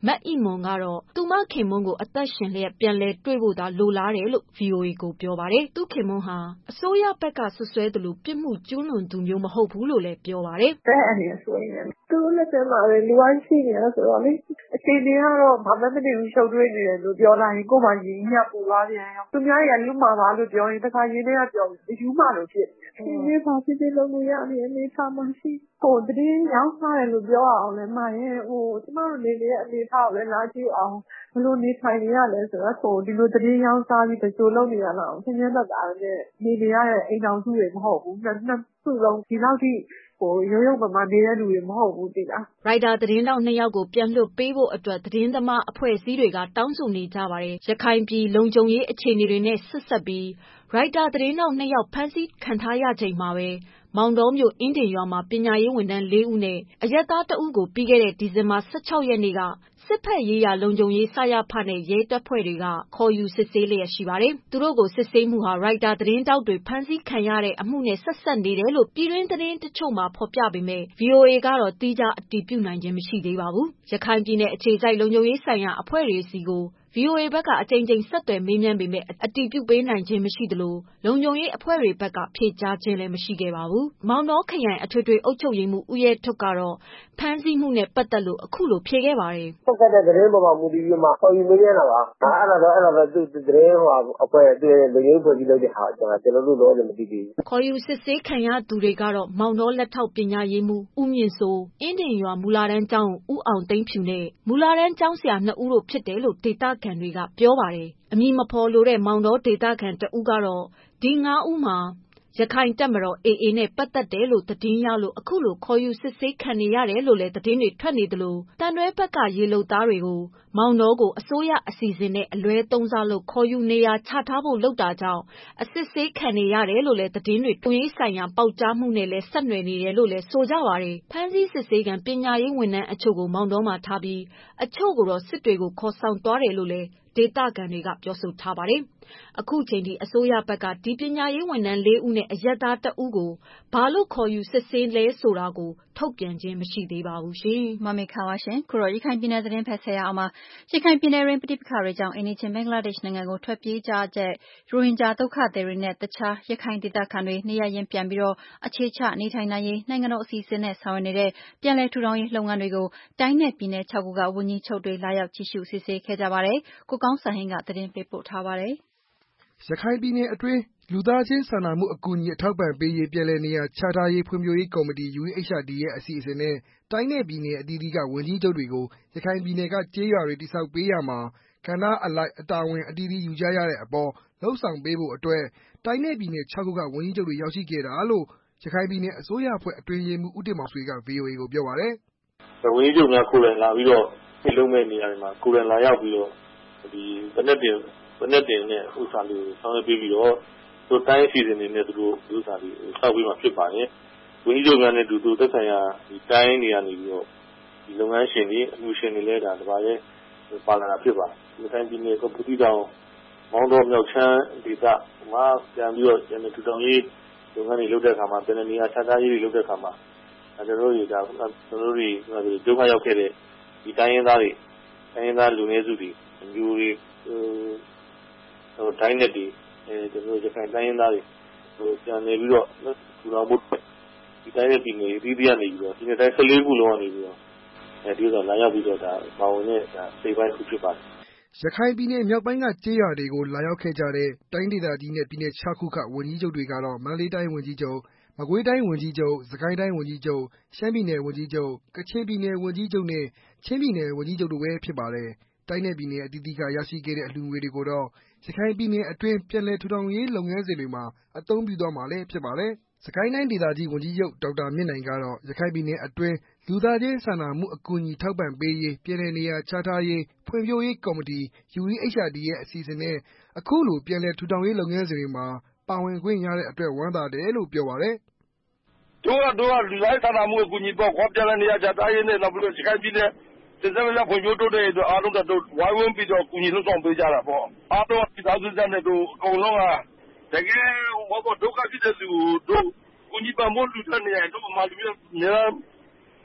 မတ်အိမွန်ကတော့သူမခင်မွန်းကိုအသက်ရှင်လျက်ပြန်လည်တွေ့ဖို့သာလိုလားတယ်လို့ ဗွီအိုအေကိုပြောပါတယ်။သူခင်မွန်းဟာအစိုးရဘက်ကဆွဆွဲသလိုပြစ်မှုကျူးလွန်သူမျိုးမဟုတ်ဘူးလို့လည်းပြောပါတယ်။တဲ့အနေဆိုရင်သူလက်ထက်မှာပဲလူဝိုင်းရှိနေတာဆိုတော့လေအခြေအနေကတော့ဘာမှမသိဘူးရှုပ်ထွေးနေတယ်လို့ပြောလိုက်ရင်ကိုယ်မှရင်းညက်ပူသွားပြန်ရောသူများရလူမှပါလို့ပြောရင်တခါရင်းထဲကပြောပြီးယူမှလို့ဖြစ်နေတယ်။ဒီဘာဖြစ်ဖြစ်လုပ်လို့ရအနေနဲ့ထားမှရှိဟိုတည်းရောက်စားတယ်လို့ပြောအောင်လဲမှရင်ဟိုကျမတို့နေနေတဲ့အနေထားကိုလည်းလာကြည့်အောင်ဘလို့နေထိုင်နေရလဲဆိုတော့ဟိုဒီလိုတည်းရောက်စားပြီးတချို့လုပ်နေရတော့သင်္ကြန်သက်တာနဲ့နေနေရတဲ့အိမ်တော်စုတွေမဟုတ်ဘူးနှစ်နှစ်စုလုံးဒီလောက်ထိဟိုရုံရုံပမာနေတဲ့လူတွေမဟုတ်ဘူးတိလားရိုက်တာသတင်းတောက်နှစ်ယောက်ကိုပြန်လွှတ်ပေးဖို့အတွက်သတင်းသမားအဖွဲ့အစည်းတွေကတောင်းဆိုနေကြပါတယ်ရခိုင်ပြည်လုံခြုံရေးအခြေအနေတွေနဲ့ဆက်ဆက်ပြီးရိုက်တာသတင်းတောက်နှစ်ယောက်ဖမ်းဆီးခံထားရချိန်မှာပဲမောင်တော်မြို့အင်းတင်ရွာမှာပညာရေးဝန်ထမ်း၄ဦးနဲ့အရက်သားတဦးကိုပြီးခဲ့တဲ့ဒီဇင်ဘာ၁၆ရက်နေ့ကစစ်ဖက်ရေးရာလုံခြုံရေးစရဖနဲ့ရဲတပ်ဖွဲ့တွေကခေါ်ယူစစ်ဆေးလျက်ရှိပါတယ်။သူတို့ကိုစစ်ဆေးမှုဟာရိုက်တာသတင်းတောက်တွေဖမ်းဆီးခံရတဲ့အမှုနဲ့ဆက်ဆက်နေတယ်လို့ပြည်တွင်းသတင်းတချို့မှာဖော်ပြပေမဲ့ ဗွီအိုအေကတော့တိကျအတည်ပြုနိုင်ခြင်းမရှိသေးပါဘူး။ရခိုင်ပြည်နယ်အခြေစိုက်လုံခြုံရေးဆိုင်ရာအဖွဲ့တွေစီကိုဗွီအိုအေဘက်ကအကြိမ်ကြိမ်ဆက်သွယ်မေးမြန်းပေမဲ့အတည်ပြုပေးနိုင်ခြင်းမရှိသလိုလုံခြုံရေးအဖွဲ့တွေဘက်ကဖြေကြားခြင်းလည်းမရှိခဲ့ပါဘူး။မောင်တော်ခရိုင်အထွေထွေအုပ်ချုပ်ရေးမှူးဦးရဲထွတ်ကတော့ဖမ်းဆီးမှုနဲ့ပတ်သက်လို့အခုလိုဖြေခဲ့ပါတယ်။ဟုတ်ကဲ့တဲ့သတင်းပေါ်မှာမူတည်ပြီးမှခေါ်ယူမေးမြန်းတာပါ။အဲ့ဒါတော့အဲ့ဒါပဲသူသတင်းဟိုအဖွဲ့အတွေ့လုံခြုံရေးဖွဲ့ပြီးလုပ်တဲ့ဟာကျွန်တော်ကျွန်တော်တို့တော့လည်းမသိသေးဘူး။ခေါ်ယူစစ်ဆေးခံရသူတွေကတော့မောင်တော်လက်ထောက်ပညာရေးမှူးဦးမြင့်စိုးအင်းတင်ရွာမူလာတန်းကျောင်းဦးအောင်သိန်းဖြူနဲ့မူလာတန်းကျောင်းဆရာနှစ်ဦးတို့ဖြစ်တယ်လို့ဒေသခံတွေကပြောပါတယ်။အမည်မဖော်လိုတဲ့မောင်တော်ဒေသခံတဦးကတော့ဒီငါးဦးမှာရခိုင်တပ်မတော် အေအေ နဲ့ပတ်သက်တယ်လို့သတင်းရလို့အခုလိုခေါ်ယူစစ်ဆေးခံနေရတယ်လို့လည်းသတင်းတွေထွက်နေသလိုတန်တွဲဘက်ကရေလုံသားတွေကိုမောင်တော်ကိုအစိုးရအစီအစဉ်နဲ့အလွဲသုံးစားလို့ခေါ်ယူနေရာချထားဖို့လုပ်တာကြောင့်အစစ်ဆေးခံနေရတယ်လို့လည်းသတင်းတွေတွင်းဆိုင်ရာပေါက်ကြားမှုနဲ့လည်းဆက်နွယ်နေတယ်လို့လည်းဆိုကြပါတယ်။ဖမ်းဆီးစစ်ဆေးခံပညာရေးဝန်ထမ်းအချို့ကိုမောင်တော်မှာထားပြီးအချို့ကိုတော့စစ်တွေကိုခေါ်ဆောင်သွားတယ်လို့လည်းဒေသခံတွေကပြောဆိုထားပါတယ်။အခုချိန်ထိအစိုးရဘက်ကဒီပညာရေးဝန်ထမ်း၄ဦးနဲ့အရက်သားတဦးကိုဘာလို့ခေါ်ယူစစ်ဆေးလဲဆိုတာကိုထုတ်ပြန်ခြင်းမရှိသေးပါဘူးရှင်။မမေခါပါရှင်။ခုတော့ရခိုင်ပြည်နယ်သတင်းဖက်ဆက်ရအောင်ပါ။ရခိုင်ပြည်နယ်တွင်ပဋိပက္ခတွေကြောင့်အိန္ဒိချင်းဘင်္ဂလားဒေ့ရှ်နိုင်ငံကိုထွက်ပြေးကြတဲ့ရိုဟင်ဂျာဒုက္ခသည်တွေနဲ့တခြားရခိုင်ဒေသခံတွေနေရရင်ပြန်ပြီးတော့အခြေချနေထိုင်နိုင်ရေးနိုင်ငံတော်အစီအစဉ်နဲ့ဆောင်ရွက်နေတဲ့ပြည်내ထူထောင်ရေးလုပ်ငန်းတွေကိုတိုင်းနဲ့ပြည်နယ်၆ခုကဝန်ကြီးချုပ်တွေလာရောက်ကြည့်ရှုစစ်ဆေးခဲ့ကြပါတယ်။ကိုကောင်းစံဟင်းကသတင်းပေးပို့ထားပါတယ်။ရခိုင်ပြည်နယ်အတွင်းလူသားချင်းစာနာမှုအကူအညီအထောက်ပံ့ပေးရေးပြည်내နေရာချထားရေးဖွံ့ဖြိုးရေးကော်မတီ ယူအေအချ်အာ်ဒီ ရဲ့အစီအစဉ်နဲ့တိုင်းနဲ့ပြည်နယ်အသီးသီးကဝန်ကြီးချုပ်တွေကိုရခိုင်ပြည်နယ်ကကျေးရွာတွေတည်ဆောက်ပေးရာမှာကဏ္ဍအလိုက်အတာဝန်အသီးသီးယူကြရတဲ့အပေါ်လုပ်ဆောင်ပေးဖို့အတွက်တိုင်းနဲ့ပြည်နယ်၆ခုကဝန်ကြီးချုပ်တွေရောက်ရှိခဲ့တာလို့ရခိုင်ပြည်နယ်အစိုးရအဖွဲ့အတွင်းရေးမှူးဦးတင်မောင်ဆွေက ဗွီအိုအေကိုပြောပါတယ်။ဝန်ကြီးချုပ်များကိုယ်တိုင်လာပြီးတော့ဒီလုပ်မဲ့နေရာတွေမှာကိုယ်တိုင်လာရောက်ပြီးတော့ဒီဘယ်နဲ့တင်ဘယ်နဲ့တင်နဲ့ဥစ္စာလေးကိုဆောင်ရွက်ပေးပြီးတော့သူတိုင်းအစီအစဉ်တွေနဲ့သူတို့ဥစ္စာလေးဆောက်ပေးမှာဖြစ်ပါတယ်။ဝန်ကြီးချုပ်များနဲ့သူတို့သက်ဆိုင်ရာဒီတိုင်းနေရာနေပြီးတော့ဒီလုပ်ငန်းရှင်တွေအမှုရှင်တွေလည်းဒါတပါးရဲ့ပါလာတာဖြစ်ပါတယ်။ဒီတိုင်းပြည်နယ်ကပတိတောင်မောင်းတော်မြောက်ချမ်းဒေသမှာပြန်ပြီးတော့ကျန်တဲ့ထူထောင်ရေးလုပ်ငန်းတွေလုပ်တဲ့အခါမှာပြည်내နေရာချထားရေးတွေလုပ်တဲ့အခါမှာကျွန်တော်တို့တွေကကျွန်တော်တို့တွေဒုက္ခရောက်ခဲ့တဲ့ဒီတိုင်းရင်းသားတွေတိုင်းရင်းသားလူနည်းစုတွေမျိုးတွေဟိုတိုင်းနဲ့တွေအဲကျွန်တော်တို့ရခိုင်တိုင်းရင်းသားတွေဟိုပြန်နေပြီးတော့ထူထောင်ဖို့ဒီတိုင်းနဲ့ပြည်နယ်အသီးသီးကနေပြီးတော့ဒီနေ့တိုင်း၁၄ခုလုံးကနေပြီးတော့အဲဒီတော့လာရောက်ပြီးတော့ဒါပါဝင်တဲ့ဒါစိတ်ပိုင်းခုဖြစ်ပါတယ်ရခိုင်ပြည်နယ်မြောက်ပိုင်းကကျေးရွာတွေကိုလာရောက်ခဲ့ကြတဲ့တိုင်းဒေသကြီးနဲ့ပြည်နယ်၆ခုကဝန်ကြီးချုပ်တွေကတော့မန္တလေးတိုင်းဝန်ကြီးချုပ်မကွေးတိုင်းဝန်ကြီးချုပ်၊စကိုင်းတိုင်းဝန်ကြီးချုပ်၊ရှမ်းပြည်နယ်ဝန်ကြီးချုပ်၊ကချင်ပြည်နယ်ဝန်ကြီးချုပ်နဲ့ချင်းပြည်နယ်ဝန်ကြီးချုပ်တို့ပဲဖြစ်ပါတယ်။တိုင်းနဲ့ပြည်နယ်အသီးသီးကရရှိခဲ့တဲ့အလှူငွေတွေကိုတော့ရခိုင်ပြည်နယ်အတွင်းပြည်내ထူထောင်ရေးလုပ်ငန်းစဉ်တွေမှာအသုံးပြုသွားမှာလည်းဖြစ်ပါတယ်။စကိုင်းတိုင်းဒေသကြီးဝန်ကြီးချုပ်ဒေါက်တာမြင့်နိုင်ကတော့ရခိုင်ပြည်နယ်အတွင်းလူသားချင်းစာနာမှုအကူအညီထောက်ပံ့ပေးရေးပြည်내နေရာချထားရေးဖွံ့ဖြိုးရေးကော်မတီ ယူအေအချ်အာ်ဒီ ရဲ့အစီအစဉ်နဲ့အခုလိုပြည်내ထူထောင်ရေးလုပ်ငန်းစဉ်တွေမှာပါဝင်ခွင့်ရတဲ့အတွက်ဝမ်းသာတယ်လို့ပြောပါတယ်။တို့ကတို့ကလူသားစာနာမှုအကူအညီပေါ့ခေါ်ပြည်내နေရာချထားရေးနဲ့နောက်ပြီးတော့ရခိုင်ပြည်နယ်စစ်စစ်များဖွံ့ဖြိုးတိုးတက်ရေးအတွက်အားလုံးတို့ဝိုင်းဝန်းပြီးတော့ကူညီလှုပ်ဆောင်ပေးကြတာပေါ့။အားလုံးဒီသားစုစတဲ့တို့အကုန်လုံးကတကယ်ဘောဘောဒုက္ခဖြစ်တဲ့သူတို့ကူညီပံ့ပိုးလူထက်နေရင်တို့မှလူမျိုးများ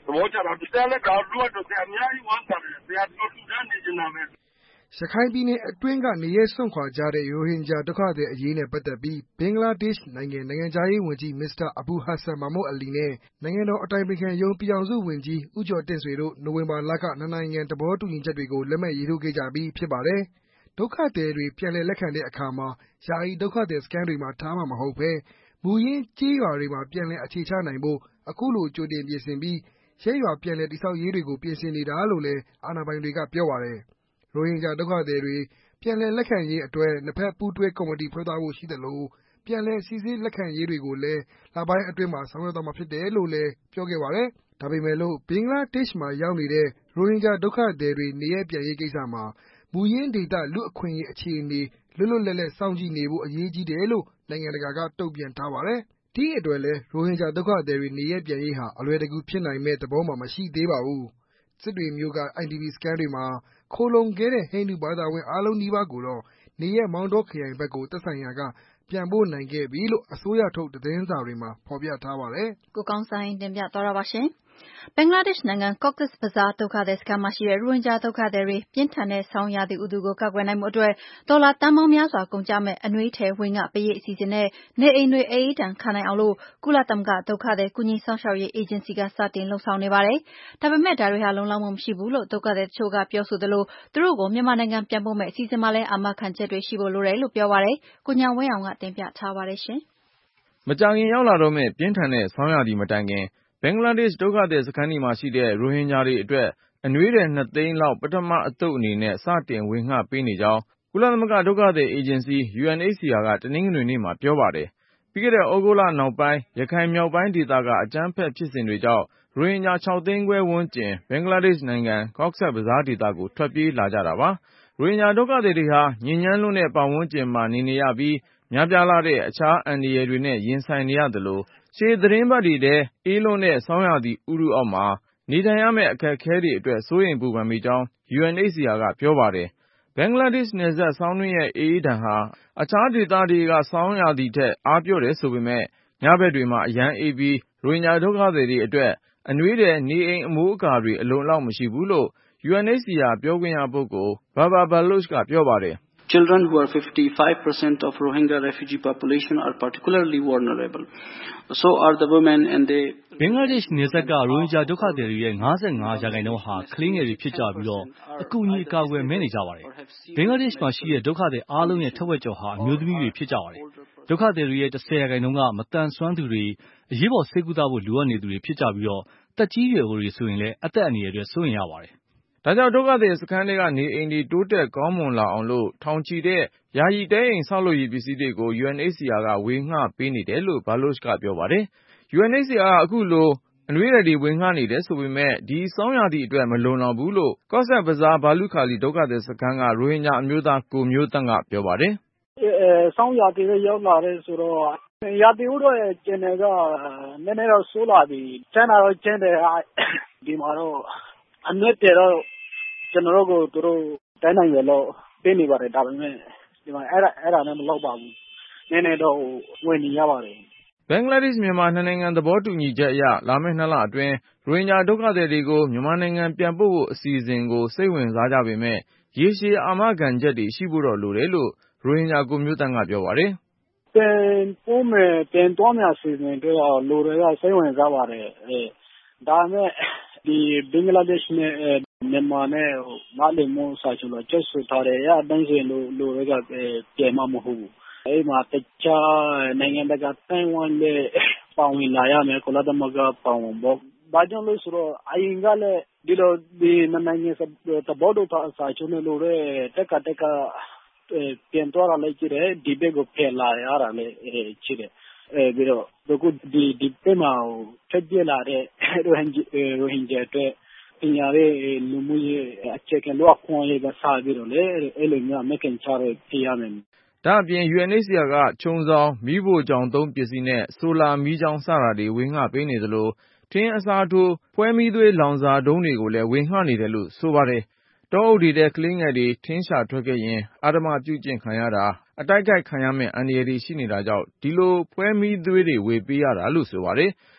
ဘောကျတာတရားလည်းဒါတို့ကတော့ဆရာအများကြီးဝမ်းသာတယ်ဆရာတို့လူတန်းနေနေတာပဲရခိုင်ပြည်နယ်အတွင်းကနေရဲစွန့်ခွာကြတဲ့ရိုဟင်ဂျာဒုက္ခသည်အရေးနဲ့ပတ်သက်ပြီးဘင်္ဂလားဒေ့ရှ်နိုင်ငံနိုင်ငံခြားရေးဝန်ကြီးမစ္စတာအဘူဟာဆန်မာမွတ်အလီနဲ့နိုင်ငံတော်အတိုင်ပင်ခံရုံးပြည်ထောင်စုဝန်ကြီးဦးကျော်တင့်ဆွေတို့နိုဝင်ဘာလကနှစ်နိုင်ငံသဘောတူညီချက်တွေကိုလက်မှတ်ရေးထိုးခဲ့ကြပြီးဖြစ်ပါတယ်။ဒုက္ခသည်တွေပြန်လည်လက်ခံတဲ့အခါမှာယာယီဒုက္ခသည်စခန်းတွေမှာထားမှာမဟုတ်ဘဲမူရင်းကျေးရွာတွေမှာပြန်လည်အခြေချနိုင်ဖို့အခုလိုကြိုတင်ပြင်ဆင်ပြီးရပ်ရွာပြန်လည်တည်ဆောက်ရေးတွေကိုပြင်ဆင်နေတာလို့လည်းအာဏာပိုင်တွေကပြောပါတယ်။ရိုဟင်ဂျာဒုက္ခသည်တွေပြန်လည်လက်ခံရေးအတွက်နှစ်ဖက်ပူးတွဲကော်မတီဖွဲ့သွားဖို့ရှိသလိုပြန်လည်စိစစ်လက်ခံရေးတွေကိုလည်းလပိုင်းအတွင်းမှာဆောင်ရွက်သွားမှာဖြစ်တယ်လို့လည်းပြောခဲ့ပါတယ်။ဒါပေမဲ့လို့ဘင်္ဂလားဒေ့ရှ်မှာရောက်နေတဲ့ရိုဟင်ဂျာဒုက္ခသည်တွေနေရပ်ပြန်ရေးကိစ္စမှာမူရင်းဒေသလူ့အခွင့်အရေးအခြေအနေလွတ်လွတ်လပ်လပ်စောင့်ကြည့်နေဖို့အရေးကြီးတယ်လို့နိုင်ငံတကာကတုံ့ပြန်ထားပါတယ်။ဒီအတွက်လည်းရိုဟင်ဂျာဒုက္ခသည်တွေနေရပ်ပြန်ရေးဟာအလွယ်တကူဖြစ်နိုင်မယ့်သဘောမှာမရှိသေးပါဘူး။စစ်တွေမြို့က အိုင်ဒီပီ စခန်းတွေမှာခိုလှုံခဲ့တဲ့ဟိန္ဒူဘာသာဝင်အားလုံးနီးပါးကိုတော့နေရပ်မောင်တောခရိုင်ဘက်ကိုသက်ဆိုင်ရာကပြန်ပို့နိုင်ခဲ့ပြီလို့အစိုးရထုတ်သတင်းစာတွေမှာဖော်ပြထားပါတယ်။ကိုကောင်းဆိုင်တင်ပြသွားတာပါရှင်။ဘင်္ဂလားဒေ့ရှ်နိုင်ငံ Cox's Bazar ဒုက္ခသည်စခန်းမှာရှိတဲ့ရိုဟင်ဂျာဒုက္ခသည်တွေပြင်းထန်တဲ့ဆောင်းရာသီဥတုကိုကာကွယ်နိုင်မှုအတွက်ဒေါ်လာသန်းပေါင်းများစွာကုန်ကျမယ့်အနွေးထည်ဝေငှပေးရေးအစီအစဉ်နဲ့နေအိမ်တွေအအေးဒဏ်ခံနိုင်အောင်လို့ကုလသမဂ္ဂဒုက္ခသည်ကူညီစောင့်ရှောက်ရေးအေဂျင်စီကစတင်လှုံ့ဆော်နေပါတယ်။ဒါပေမဲ့ဒါတွေဟာလုံလောက်မှုမရှိဘူးလို့ဒုက္ခသည်တချို့ကပြောဆိုသလိုသူတို့ကိုမြန်မာနိုင်ငံပြန်ပို့မယ့်အစီအစဉ်မှာလည်းအာမခံချက်တွေရှိဖို့လိုတယ်လို့ပြောပါတယ်။ကိုညာဝင်းအောင်ကတင်ပြထားပါတယ်ရှင်။မကြာခင်ရောက်လာတော့မယ့်ပြင်းထန်တဲ့ဆောင်းရာသီမတိုင်ခင်ဘင်္ဂလားဒေ့ရှ်ဒုက္ခသည်စခန်းဒီမှာရှိတဲ့ရိုဟင်ဂျာတွေအတွက်အနွေးထည်နှစ်သိန်းလောက်ပထမအသုတ်အနေနဲ့စတင်ဝေငှပေးနေကြောင်းကုလသမဂ္ဂဒုက္ခသည်အေဂျင်စီ ယူအန်အိချ်စီအာ ကတနင်္ဂနွေနေ့မှာပြောပါတယ်။ပြီးခဲ့တဲ့သြဂုတ်လနောက်ပိုင်းရခိုင်မြောက်ပိုင်းဒေသကအကြမ်းဖက်ဖြစ်စဉ်တွေကြောင့်ရိုဟင်ဂျာခြောက်သိန်းခွဲဝန်းကျင်ဘင်္ဂလားဒေ့ရှ်နိုင်ငံ Cox's Bazar ဒေသကိုထွက်ပြေးလာကြတာပါ။ရိုဟင်ဂျာဒုက္ခသည်တွေဟာညစ်ညမ်းလွန်းတဲ့ပတ်ဝန်းကျင်မှာနေနေရပြီးများပြားလှတဲ့အခြားအန္တရာယ်တွေနဲ့ရင်ဆိုင်နေရသလိုရှေ့သီတင်းပတ်တွေထဲအေးလွန်းတဲ့ဆောင်းရာသီဥတုအောက်မှာနေထိုင်ရမယ့်အခက်အခဲတွေအတွက်စိုးရိမ်ပူပန်မိကြောင်း ယူအန်အိချ်စီအာ ကပြောပါတယ်။ဘင်္ဂလားဒေ့ရှ်နယ်စပ်ဆောင်းတွင်းရဲ့အအေးဒဏ်ဟာအခြားဒေသတွေကဆောင်းရာသီထက်အားပျော့တယ်ဆိုပေမဲ့ညဘက်တွေမှာအရမ်းအေးပြီးရိုဟင်ဂျာဒုက္ခသည်တွေအတွက်အနွေးထည်နေအိမ်အမိုးအကာတွေအလုံအလောက်မရှိဘူးလို့ ယူအန်အိချ်စီအာ ပြောခွင့်ရပုဂ္ဂိုလ် Babar Baloch ကပြောပါတယ်။ Children who are fifty-five percent of Rohingya refugee population are particularly vulnerable. So are the women and they ဘင်္ဂလားဒေ့ရှ်နယ်စပ်ကရိုဟင်ဂျာဒုက္ခသည်တွေရဲ့၅၅ရာခိုင်နှုန်းဟာကလေးငယ်တွေဖြစ်ကြပြီးတော့အကူအညီအကာအကွယ်မဲ့နေကြပါတယ်။ဘင်္ဂလားဒေ့ရှ်မှာရှိတဲ့ဒုက္ခသည်အားလုံးရဲ့ထက်ဝက်ကျော်ဟာအမျိုးသမီးတွေဖြစ်ကြပါတယ်။ဒုက္ခသည်တွေရဲ့၁၀ရာခိုင်နှုန်းကမတန်ဆွမ်းသူတွေအရေးပေါ်ဆေးကုသဖို့လိုအပ်နေသူတွေဖြစ်ကြပြီးတော့သက်ကြီးရွယ်အိုတွေဆိုရင်လည်းအသက်အန္တရာယ်တွေစိုးရိမ်ရပါတယ်။ဒါကြောင့်ဒုက္ခသည်စခန်းတွေကနေအိမ်တွေတိုးတက်ကောင်းမွန်လာအောင်လို့ထောင်ချီတဲ့ယာယီတဲအိမ်ဆောက်လုပ်ရေးပစ္စည်းတွေကို ယူအန်အိချ်စီအာ ကဝေငှပေးနေတယ်လို့ Baloch ကပြောပါတယ်။ ယူအန်အိချ်စီအာ ကအခုလိုအနွေးထည်တွေဝေငှနေတယ်ဆိုပေမဲ့ဒီဆောင်းရာသီအတွက်မလုံလောက်ဘူးလို့ Cox's Bazar ဘာလုခါလီဒုက္ခသည်စခန်းကရိုဟင်ဂျာအမျိုးသားကိုမျိုးသန့်ကပြောပါတယ်။အဲဆောင်းရာသီတွေရောက်လာတယ်ဆိုတော့ရာသီဥတုရဲ့ကျင်တွေကနည်းနည်းတော့ဆိုးလာပြီ။ကျန်းတာတော့ကျန်းတယ်ဒီမှာတော့အနွေးထည်တော့ကျွန်တော်တို့ကိုသူတို့တိုင်းနိုင်ရလို့ပေးနေပါတယ်ဒါပေမဲ့ဒီမှာအဲ့ဒါအဲ့ဒါနဲ့မလောက်ပါဘူး။နည်းနည်းတော့ဝင်နေရပါတယ်ဘင်္ဂလားဒေ့ရှ်မြန်မာနှစ်နိုင်ငံသဘောတူညီချက်အရလာမယ့်နှစ်လအတွင်းရိုဟင်ဂျာဒုက္ခသည်တွေကိုမြန်မာနိုင်ငံပြန်ပို့ဖို့အစီအစဉ်ကိုစိတ်ဝင်စားကြပေမဲ့ရေရှည်အာမခံချက်တွေရှိဖို့တော့လိုတယ်လို့ရိုဟင်ဂျာကိုမျိုးသန့်ကပြောပါတယ်။ပြန်ပို့မယ်ပြန်သွားမယ်အစီအစဉ်တွေတော့လူတွေကစိတ်ဝင်စားပါတယ်အဲဒါနဲ့ဒီဘင်္ဂလားဒေ့ရှ်နဲ့မြန်မာနဲ့နားလည်မှုစာချုပ်လို့ချုပ်ဆိုထားတယ်ရအတိုင်းဆိုလူလူတွေကပြန်မှာမဟုတ်ဘူးအဲ့မှာတခြားနိုင်ငံတကာတိုင်ဝမ်နဲ့ပေါင်ဝင်လာရမယ်ကုလသမဂ္ဂပေါင်ဝင်ဖို့ဘာကြောင့်လဲဆိုတော့အရင်ကလည်းဒီလိုဒီနိုင်ငံသဘောတူစာချုပ်နဲ့လို့တက်ကတက်ကပြန်သွားတာလည်းရှိတယ်ဒီဘက်ကိုပြန်လာရတာလည်းရှိတယ်အဲပြီးတော့အခုဒီဒီဘက်မှာထွက်ပြေးလာတဲ့ရိုဟင်ဂျာရိုဟင်ဂျာတွေပညာရေးလူမှုရေးအခြေခံလို့အခွင့်အရေးကစားပြီးတော့လေအဲ့လိုမျိုးမကင်ချရပြရမယ်ဒါအပြင် ယူအန်အိချ်စီအာ ကခြုံစောင်မီးဖိုချောင်သုံးပစ္စည်းနဲ့ဆိုလာမီးချောင်းစတာတွေဝေငှပေးနေသလိုထင်းအစားထိုးဖွဲမီးသွေးလောင်စာတုံးတွေကိုလည်းဝေငှနေတယ်လို့ဆိုပါတယ်တောအုပ်တွေထဲကလေးငယ်တွေထင်းရှာထွက်ခဲ့ရင်အဓမ္မပြုကျင့်ခံရတာအတိုက်ခိုက်ခံရမယ့်အန္တရာယ်တွေရှိနေတာကြောင့်ဒီလိုဖွဲမီးသွေးတွေဝေပေးရတာလို့ဆိုပါတယ်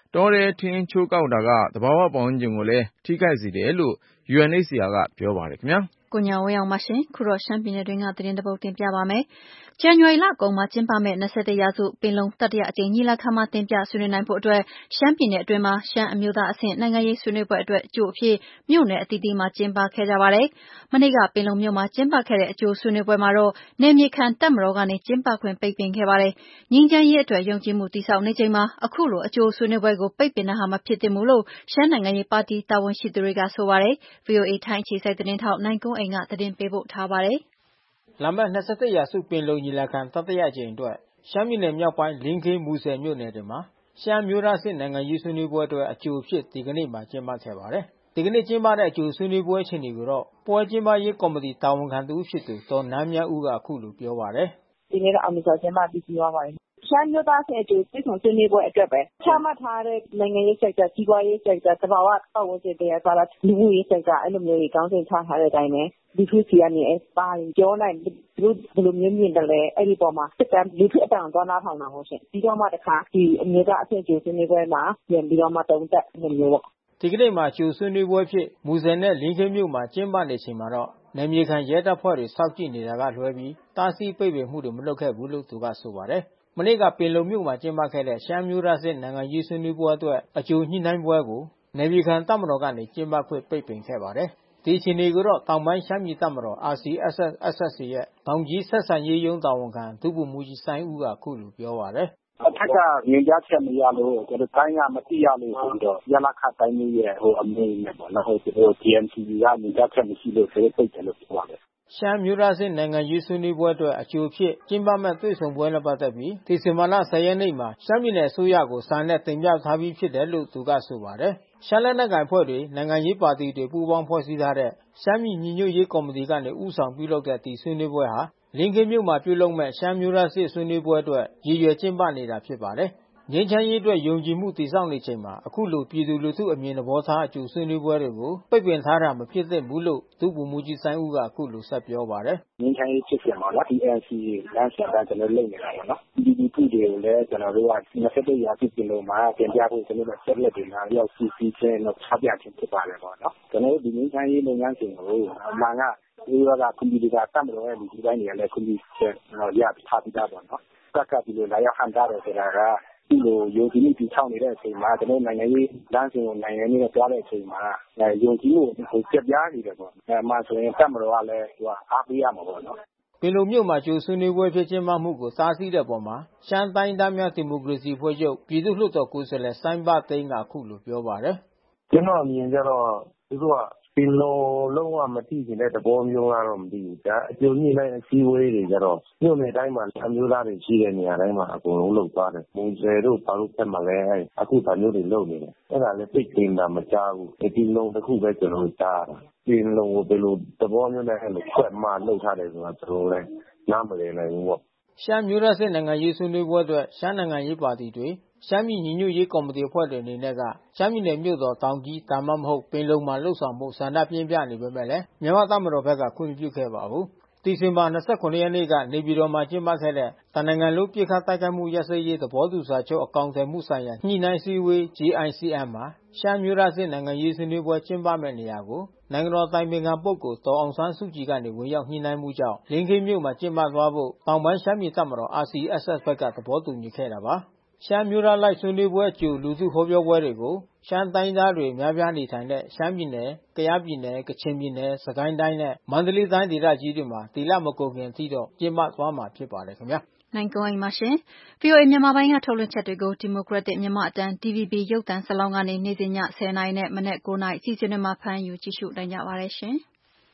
တောထဲထင်းချိုးကောက်တာကသဘာဝပတ်ဝန်းကျင်ကိုလည်းထိခိုက်စေတယ်လို့ ယူအန်အိတ်စီအာ ကပြောပါတယ်ခင်ဗျာ။ကိုညာဝဲအောင်ပါရှင်ခုတော့ရှမ်းပြည်နယ်တွင်းကသတင်းတစ်ပုဒ်တင်ပြပါမယ်။ဇန်နဝါရီလအကုန်မှာကျင်းပမယ့်၂၁ရာစုပင်လုံတတိယအကြိမ်ညီလာခံမှာတင်ပြဆွေးနွေးနိုင်ဖို့အတွက်ရှမ်းပြည်နယ်အတွင်းမှာရှမ်းအမျိုးသားအဆင့်နိုင်ငံရေးဆွေးနွေးပွဲအတွက်အကြိုအဖြစ်မြို့နယ်အသီးသီးမှာကျင်းပခဲ့ကြပါတယ်။မနေ့ကပင်လုံမြို့မှာကျင်းပခဲ့တဲ့အကြိုဆွေးနွေးပွဲမှာတော့နယ်မြေခံတပ်မတော်ကနေကျင်းပခွင့်ပိတ်ပင်ခဲ့ပါတယ်။ငြိမ်းချမ်းရေးအတွက်ယုံကြည်မှုတည်ဆောက်နေချိန်မှာအခုလိုအကြိုဆွေးနွေးပွဲကိုပိတ်ပင်တာဟာမဖြစ်သင့်ဘူးလို့ရှမ်းနိုင်ငံရေးပါတီတာဝန်ရှိသူတွေကဆိုပါတယ်။ ဗွီအိုအေထိုင်းအခြေစိုက်သတင်းထောက်နိုင်ကွန်းအိန်ကသတင်းပေးပို့ထားပါတယ်။လာမယ့်၂၁ရာစုပင်လုံညီလာခံတတိယအကြိမ်အတွက်ရှမ်းပြည်နယ်မြောက်ပိုင်းလင်းခေးမူဆယ်မြို့နယ်တွေမှာရှမ်းမျိုးသားအဆင့်နိုင်ငံရေးဆွေးနွေးပွဲအတွက်အကြိုအဖြစ်ဒီကနေ့မှာကျင်းပခဲ့ပါတယ်။ဒီကနေ့ကျင်းပတဲ့အကြိုဆွေးနွေးပွဲအခြေအနေကိုတော့ပွဲကျင်းပရေးကော်မတီတာဝန်ခံတဦးဖြစ်သူဒေါ်နန်းမြတ်ဦးကအခုလိုပြောပါတယ်။ဒီနေ့တော့အောင်မြင်စွာကျင်းပပြီးသွားပါတယ်။ရှမ်းမျိုးသားအဆင့်အကြိုတွေ့ဆုံဆွေးနွေးပွဲအတွက်ပဲချမှတ်ထားတဲ့နိုင်ငံရေး sector စီးပွားရေး sector သဘာဝပတ်ဝန်းကျင်တရားကာလလူမှုရေး sector အဲ့လိုမျိုးတွေကောင်းစဉ်ချထားတဲ့အတိုင်းပဲလူထုစီကနေပါတယ်ပြောနိုင်သူတို့ဘယ်လိုမျိုးမြင်တယ်လဲအဲ့ဒီပေါ်မှာစစ်တမ်းလူထုအတောင်သွားနားထောင်တာဟုတ်ရှင်ပြီးတော့မှတခါဒီအမျိုးသားအဆင့်ကြိုဆွေးနွေးပွဲမှာပြန်ပြီးတော့မှတုံးတက်နေမျိုးပေါ့ဒီကနေ့မှာကြိုဆွေးနွေးပွဲဖြစ်မူဆယ်နဲ့လင်းခေးမြို့မှာကျင်းပနေချိန်မှာတော့နယ်မြေခံရဲတပ်ဖွဲ့တွေစောင့်ကြည့်နေတာကလွှဲပြီးတားဆီးပိတ်ပင်မှုတွေမလုပ်ခဲ့ဘူးလို့သူကဆိုပါတယ်။မနေ့ကပင်လုံမြို့မှာကျင်းပခဲ့တဲ့ရှမ်းမျိုးသားအဆင့်နိုင်ငံရေးဆွေးနွေးပွဲအတွက်အကြိုညှိနှိုင်းပွဲကိုနယ်မြေခံတပ်မတော်ကနေကျင်းပခွင့်ပိတ်ပင်ခဲ့ပါတယ်။ဒီအခြေအနေကိုတော့တောင်ပိုင်းရှမ်းပြည်တပ်မတော် အာร์ စီ အက်စ် အက်စ် အက်စ် စီ ရဲ့တောင်ကြီးဆက်ဆံရေးရုံးတာဝန်ခံဒုဗိုလ်မှူးကြီးစိုင်းဦးကအခုလိုပြောပါတယ်။အထက်ကညင်ကြားချက်မရလို့ကျွန်တော်တိုင်းကမသိရလို့ဆိုတော့ရလခတိုင်းမျိုးရဲ့ဟိုအမေနဲ့ပေါ့နော်ဟိုဒီ ဒီ အမ် စီ ကညင်ကြားချက်မရှိလို့ဆိုပိတ်တယ်လို့ပြောပါတယ်ရှမ်းမျိုးသားအဆင့်နိုင်ငံရေးဆွေးနွေးပွဲအတွက်အကြိုဖြစ်ကျင်းပမဲ့တွေ့ဆုံပွဲနဲ့ပတ်သက်ပြီးဒီဇင်ဘာလ၁၀ရက်နေ့မှာရှမ်းပြည်နယ်အစိုးရကိုစာနဲ့တင်ပြထားပြီးဖြစ်တယ်လို့သူကဆိုပါတယ်။ရှမ်းလက်နက်ကိုင်အဖွဲ့တွေနိုင်ငံရေးပါတီတွေပူးပေါင်းဖွဲ့စည်းထားတဲ့ရှမ်းပြည်ညီညွတ်ရေးကော်မတီကနေဦးဆောင်ပြုလုပ်တဲ့ဒီဆွေးနွေးပွဲဟာလင်းခေးမြို့မှာပြုလုပ်မဲ့ရှမ်းမျိုးသားအဆင့်ဆွေးနွေးပွဲအတွက်ရည်ရွယ်ကျင်းပနေတာဖြစ်ပါတယ်။ငြိမ်းချမ်းရေးအတွက်ယုံကြည်မှုတည်ဆောက်နေချိန်မှာအခုလိုပြည်သူလူထုအမြင်သဘောထားအကျိုးဆွေးနွေးပွဲတွေကိုပိတ်ပင်ထားတာမဖြစ်သင့်ဘူးလို့ဒုဗိုလ်မှူးကြီးစိုင်းဦးကအခုလိုဆက်ပြောပါတယ်။ငြိမ်းချမ်းရေးဖြစ်စဉ်မှာနော် ဒီ အန် စီ လမ်းစဉ်တိုင်းကျွန်တော်လုပ်နေတာပေါ့နော်။ဒီဒီပြည်တွေကိုလည်းကျွန်တော်တို့က၂၁ရာစုပြည်လုံးမှာတင်ပြဖို့ကျွန်တော်တို့ဆက်လက်တင်လာရောက်စီစီချင်းတော့ချပြခြင်းဖြစ်ပါတယ်ပေါ့နော်။ကျွန်တော်တို့ဒီငြိမ်းချမ်းရေးလုပ်ငန်းစဉ်ကိုအမှန်ကဒီဘက်ကကွန်ပျူတာတတ်မလို့ရဲ့ဒီတိုင်းတွေကလည်းကွန်ပျူတာရထားပြီးသားပေါ့နော်။ကကဒီလိုလာရောက်ဟန်တာတယ်ဆိုတာကဒီလိုယုံကြည်မှုတည်ဆောက်နေတဲ့အချိန်မှာကျွန်တော်နိုင်ငံရေးလမ်းစဉ်ကိုနိုင်ငံရေးနဲ့ကြားတဲ့အချိန်မှာယုံကြည်မှုကိုပြပြနေတယ်ပေါ့။အဲမှဆိုရင်တပ်မတော်ကလည်းသူကအားပေးရမှာပေါ့နော်။ပင်လုံမြို့မှာကြိုဆွေးနွေးပွဲဖြစ်ကျင်းပမှုကိုစားစည်းတဲ့ပေါ်မှာရှမ်းတိုင်းသားများဒီမိုကရေစီအဖွဲ့ချုပ်ပြည်သူ့လွှတ်တော်ကိုယ်စားလှယ်စိုင်းဘသိန်းကအခုလိုပြောပါတယ်။ကျွန်တော်အမြင်ကြတော့သူကပင်လုံလုံးဝမသိချင်တဲ့သဘောမျိုးကတော့မသိဘူးဒါအကျိုးညှိနှိုင်းအစည်းအဝေးတွေကြတော့မြို့နယ်တိုင်းမှာအမျိုးသားတွေရှိတဲ့နေရာတိုင်းမှာအကုန်လုံးလုပ်သွားတယ်မုံကျဲတို့ဘာလို့ဖက်မှာလဲအခုဒါမျိုးတွေလုပ်နေတယ်အဲ့ဒါလည်းသိပင်တာမကြားဘူးဒီလုံတစ်ခုပဲကျွန်တော်ကြားတာပင်လုံကိုဘယ်လိုသဘောမျိုးနဲ့အဲ့လိုခွက်မှလုပ်ထားတယ်ဆိုတာကျွန်တော်လည်းနားမလည်နိုင်ဘူးပေါ့ရှမ်းမျိုးသားစစ်နိုင်ငံရေးဆွေးနွေးပွဲအတွက်ရှမ်းနိုင်ငံရေးပါတီတွေရှမ်းပြည်ညီညွတ်ရေးကော်မတီအဖွဲ့တွေအနေနဲ့ကရှမ်းပြည်နယ်မြို့တော်တောင်ကြီးဒါမှမဟုတ်ပင်လုံမှာလှုပ်ဆောင်မှုဆန္ဒပြင်းပြနေပေမဲ့လည်းမြန်မာတပ်မတော်ဘက်ကခွင့်ပြုခဲ့ပါဘူး။ဒီဇင်ဘာ၂၇ရက်နေ့ကနေပြည်တော်မှာကျင်းပခဲ့တဲ့တနိုင်ငံလုံးပြစ်ခတ်တိုက်ခိုက်မှုရပ်စဲရေးသဘောတူစာချုပ်အကောင်အထည်မှုဆိုင်ရာညှိနှိုင်းစည်းဝေး ဂျီ အိုင် စီ အမ် မှာရှမ်းမျိုးသားစစ်နိုင်ငံရေးဆွေးနွေးပွဲကျင်းပမဲ့နေရာကိုနိုင်ငံတော်တိုင်ပင်ခံပုဂ္ဂိုလ်ဒေါ်အောင်ဆန်းစုကြည်ကနေဝင်ရောက်ညှိနှိုင်းမှုကြောင့်လင်းခေးမြို့မှာကျင်းပသွားဖို့တောင်ပိုင်းရှမ်းပြည်တပ်မတော် အာร์ စီ အက်စ် အက်စ် ဘက်ကသဘောတူညီခဲ့တာပါ။ရှမ်းမျိုးသားလိုက်ဆွေးနွေးပွဲအကြိုလူထုဟောပြောပွဲတွေကိုရှမ်းတိုင်းသားတွေများပြားနေထိုင်တဲ့ရှမ်းပြည်နယ်၊ကယားပြည်နယ်၊ကချင်ပြည်နယ်၊စကိုင်းတိုင်းနဲ့မန္တလေးတိုင်းဒေသကြီးတွေမှာဒီလမကုန်ခင်အထိတော့ကျင်းပသွားမှာဖြစ်ပါတယ်ခင်ဗျာ။နိုင်ကွန်းအိမ်ပါရှင်။ ဗွီအိုအေမြန်မာပိုင်းကထုတ်လွှင့်ချက်တွေကိုဒီမိုကရက်တစ်မြန်မာအတန်း ဒီ ဗီ ဘီ ရုပ်သံဇာတ်လမ်းကနေနေ့စဉ်ညဆယ်နာရီနဲ့မနက်ကိုးနာရီအစီအစဉ်တွေမှာဖမ်းယူကြည့်ရှုနိုင်ကြပါတယ်ရှင်။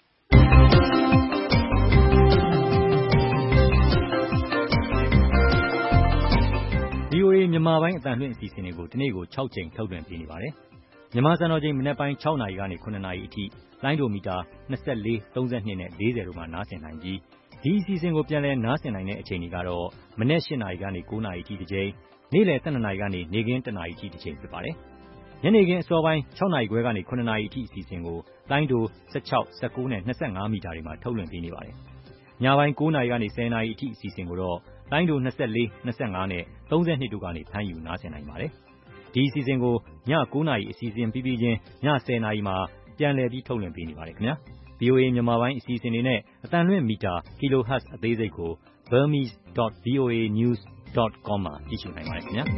ဗွီအိုအေမြန်မာပိုင်းအသံလွှင့်အစီအစဉ်တွေကိုဒီနေ့ကို၆ကြိမ်ထုတ်လွှင့်ပေးနေပါတယ်။မြန်မာစံတော်ချိန်မနက်ပိုင်း၆နာရီကနေ၇နာရီအထိလိုင်းဒိုမီတာ၂၄၊၃၂နဲ့၄၀တို့မှာနားဆင်နိုင်ပြီးဒီအစီအစဉ်ကိုပြန်လည်နားဆင်နိုင်တဲ့အချိန်တွေကတော့မနက်၈နာရီကနေ၉နာရီအထိတစ်ကြိမ်နေ့လယ်၁၂နာရီကနေနေ့ခင်း၁နာရီအထိတစ်ချိန်ဖြစ်ပါတယ်။ညနေခင်းအစောပိုင်း၆နာရီခွဲကနေ၇နာရီအထိအစီအစဉ်ကိုလိုင်းဒို၁၆၊၁၉နဲ့၂၅မီတာတွေမှာထုတ်လွှင့်ပေးနေပါတယ်။ညပိုင်း၉နာရီကနေ၁၀နာရီအထိအစီအစဉ်ကိုတော့လိုင်းဒို၂၄၊၂၅နဲ့၃၂တို့ကနေဖမ်းယူနားဆင်နိုင်ပါတယ်။ဒီအစီအစဉ်ကိုည၉နာရီအစီအစဉ်ပြီးပြီးချင်းည၁၀နာရီမှာပြန်လည်ပြီးထုတ်လွှင့်ပေးနေပါတယ်ခင်ဗျာ ဗွီအိုအေ မြန်မာပိုင်းအစီအစဉ်တွေနဲ့အသံလွှင့်မီတာ kilohertz အသေးစိတ်ကို burmese dot voa news dot com မှာကြည့်ရှုနိုင်ပါတယ်ခင်ဗျာ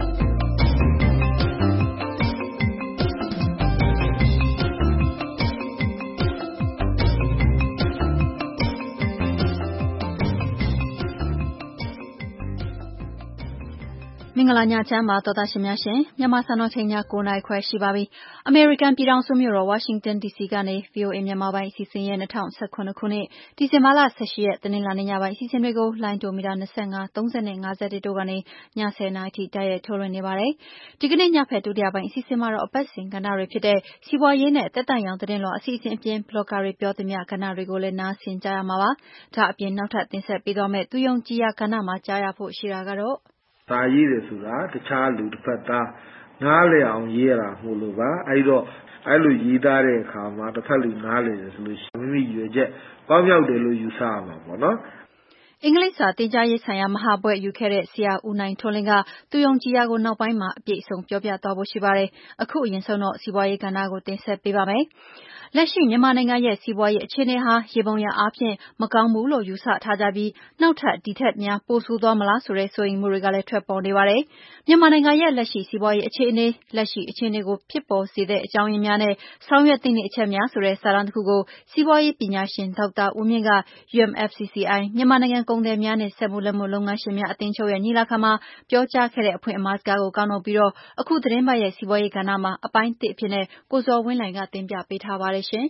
မင်္ဂလာညချမ်းပါသောသားရှင်များရှင်မြန်မာစံတော်ချိန်ည၉နာရီခွဲရှိပါပြီအမေရိကန်ပြည်ထောင်စုမြို့တော်ဝါရှင်တန်ဒီစီကနေ ဗွီအိုအေမြန်မာပိုင်းအစီအစဉ်ရဲ့၂၀၁၇ခုနှစ်ဒီဇင်ဘာလ၁၈ရက်တနင်္လာနေ့ညပိုင်းအစီအစဉ်တွေကိုလိုင်းတိုမီတာ၂၅ ၃၀နဲ့၅၁တို့ကနေည၁၀နာရီထိတိုက်ရိုက်ထုတ်လွှင့်နေပါတယ်ဒီကနေ့ညဖက်ဒုတိယပိုင်းအစီအစဉ်မှာတော့အပတ်စဉ်ကဏ္ဍတွေဖြစ်တဲ့စီးပွားရေးနဲ့တက်တန့်ရောင်သတင်းလောအစီအစဉ်အပြင်ဘလော့ဂါတွေပြောသမျှကဏ္ဍတွေကိုလည်းနားဆင်ကြရမှာပါဒါအပြင်နောက်ထပ်တင်ဆက်ပေးသွားမယ့်သူယုံကြည်ရာကဏ္ဍမှာကြားရဖို့ရှိတာကတော့စာရေးတယ်ဆိုတာတခြားလူတစ်ဖက်သားနားလည်အောင်ရေးရတာမို့လို့ပါအဲဒီတော့အဲ့လိုရေးသားတဲ့အခါမှာတစ်ဖက်လူနားလည်တယ်ဆိုလို့ရှိရင်မိမိရွယ်ချက်ပေါက်မြောက်တယ်လို့ယူဆရမှာပေါ့နော်အင်္ဂလိပ်စာသင်ကြားရေးဆိုင်ရာမဟာဘွဲ့ယူခဲ့တဲ့ဆရာဦးနိုင်ထွန်းလင်းကသူယုံကြည်ရာကိုနောက်ပိုင်းမှာအပြည့်အစုံပြောပြသွားဖို့ရှိပါတယ်အခုအရင်ဆုံးတော့စီးပွားရေးကဏ္ဍကိုတင်ဆက်ပေးပါမယ်လက်ရှိမြန်မာနိုင်ငံရဲ့စီးပွားရေးအခြေအနေဟာရေပုံရအားဖြင့်မကောင်းဘူးလို့ယူဆထားကြပြီးနောက်ထပ်ဒီထက်များပိုဆိုးသွားမလားဆိုတဲ့စိုးရိမ်မှုတွေကလည်းထွက်ပေါ်နေပါတယ်မြန်မာနိုင်ငံရဲ့လက်ရှိစီးပွားရေးအခြေအနေလက်ရှိအခြေအနေကိုဖြစ်ပေါ်စေတဲ့အကြောင်းရင်းများနဲ့ဆောင်ရွက်သင့်တဲ့အချက်များဆိုတဲ့စာတမ်းတစ်ခုကိုစီးပွားရေးပညာရှင်ဒေါက်တာဦးမြင့်က U M F C C I မြန်မာနိုင်ငံကုန်သည်များနဲ့စက်မှုလက်မှုလုပ်ငန်းရှင်များအသင်းချုပ်ရဲ့ညီလာခံမှာပြောကြားခဲ့တဲ့အဖွင့်အမှာစကားကိုကောက်နှုတ်ပြီးတော့အခုသတင်းပတ်ရဲ့စီးပွားရေးကဏ္ဍမှာအပိုင်းတစ်အဖြစ်နဲ့ကိုဇော်ဝင်းလှိုင်ကတင်ပြပေးထားပါတယ်ရှင်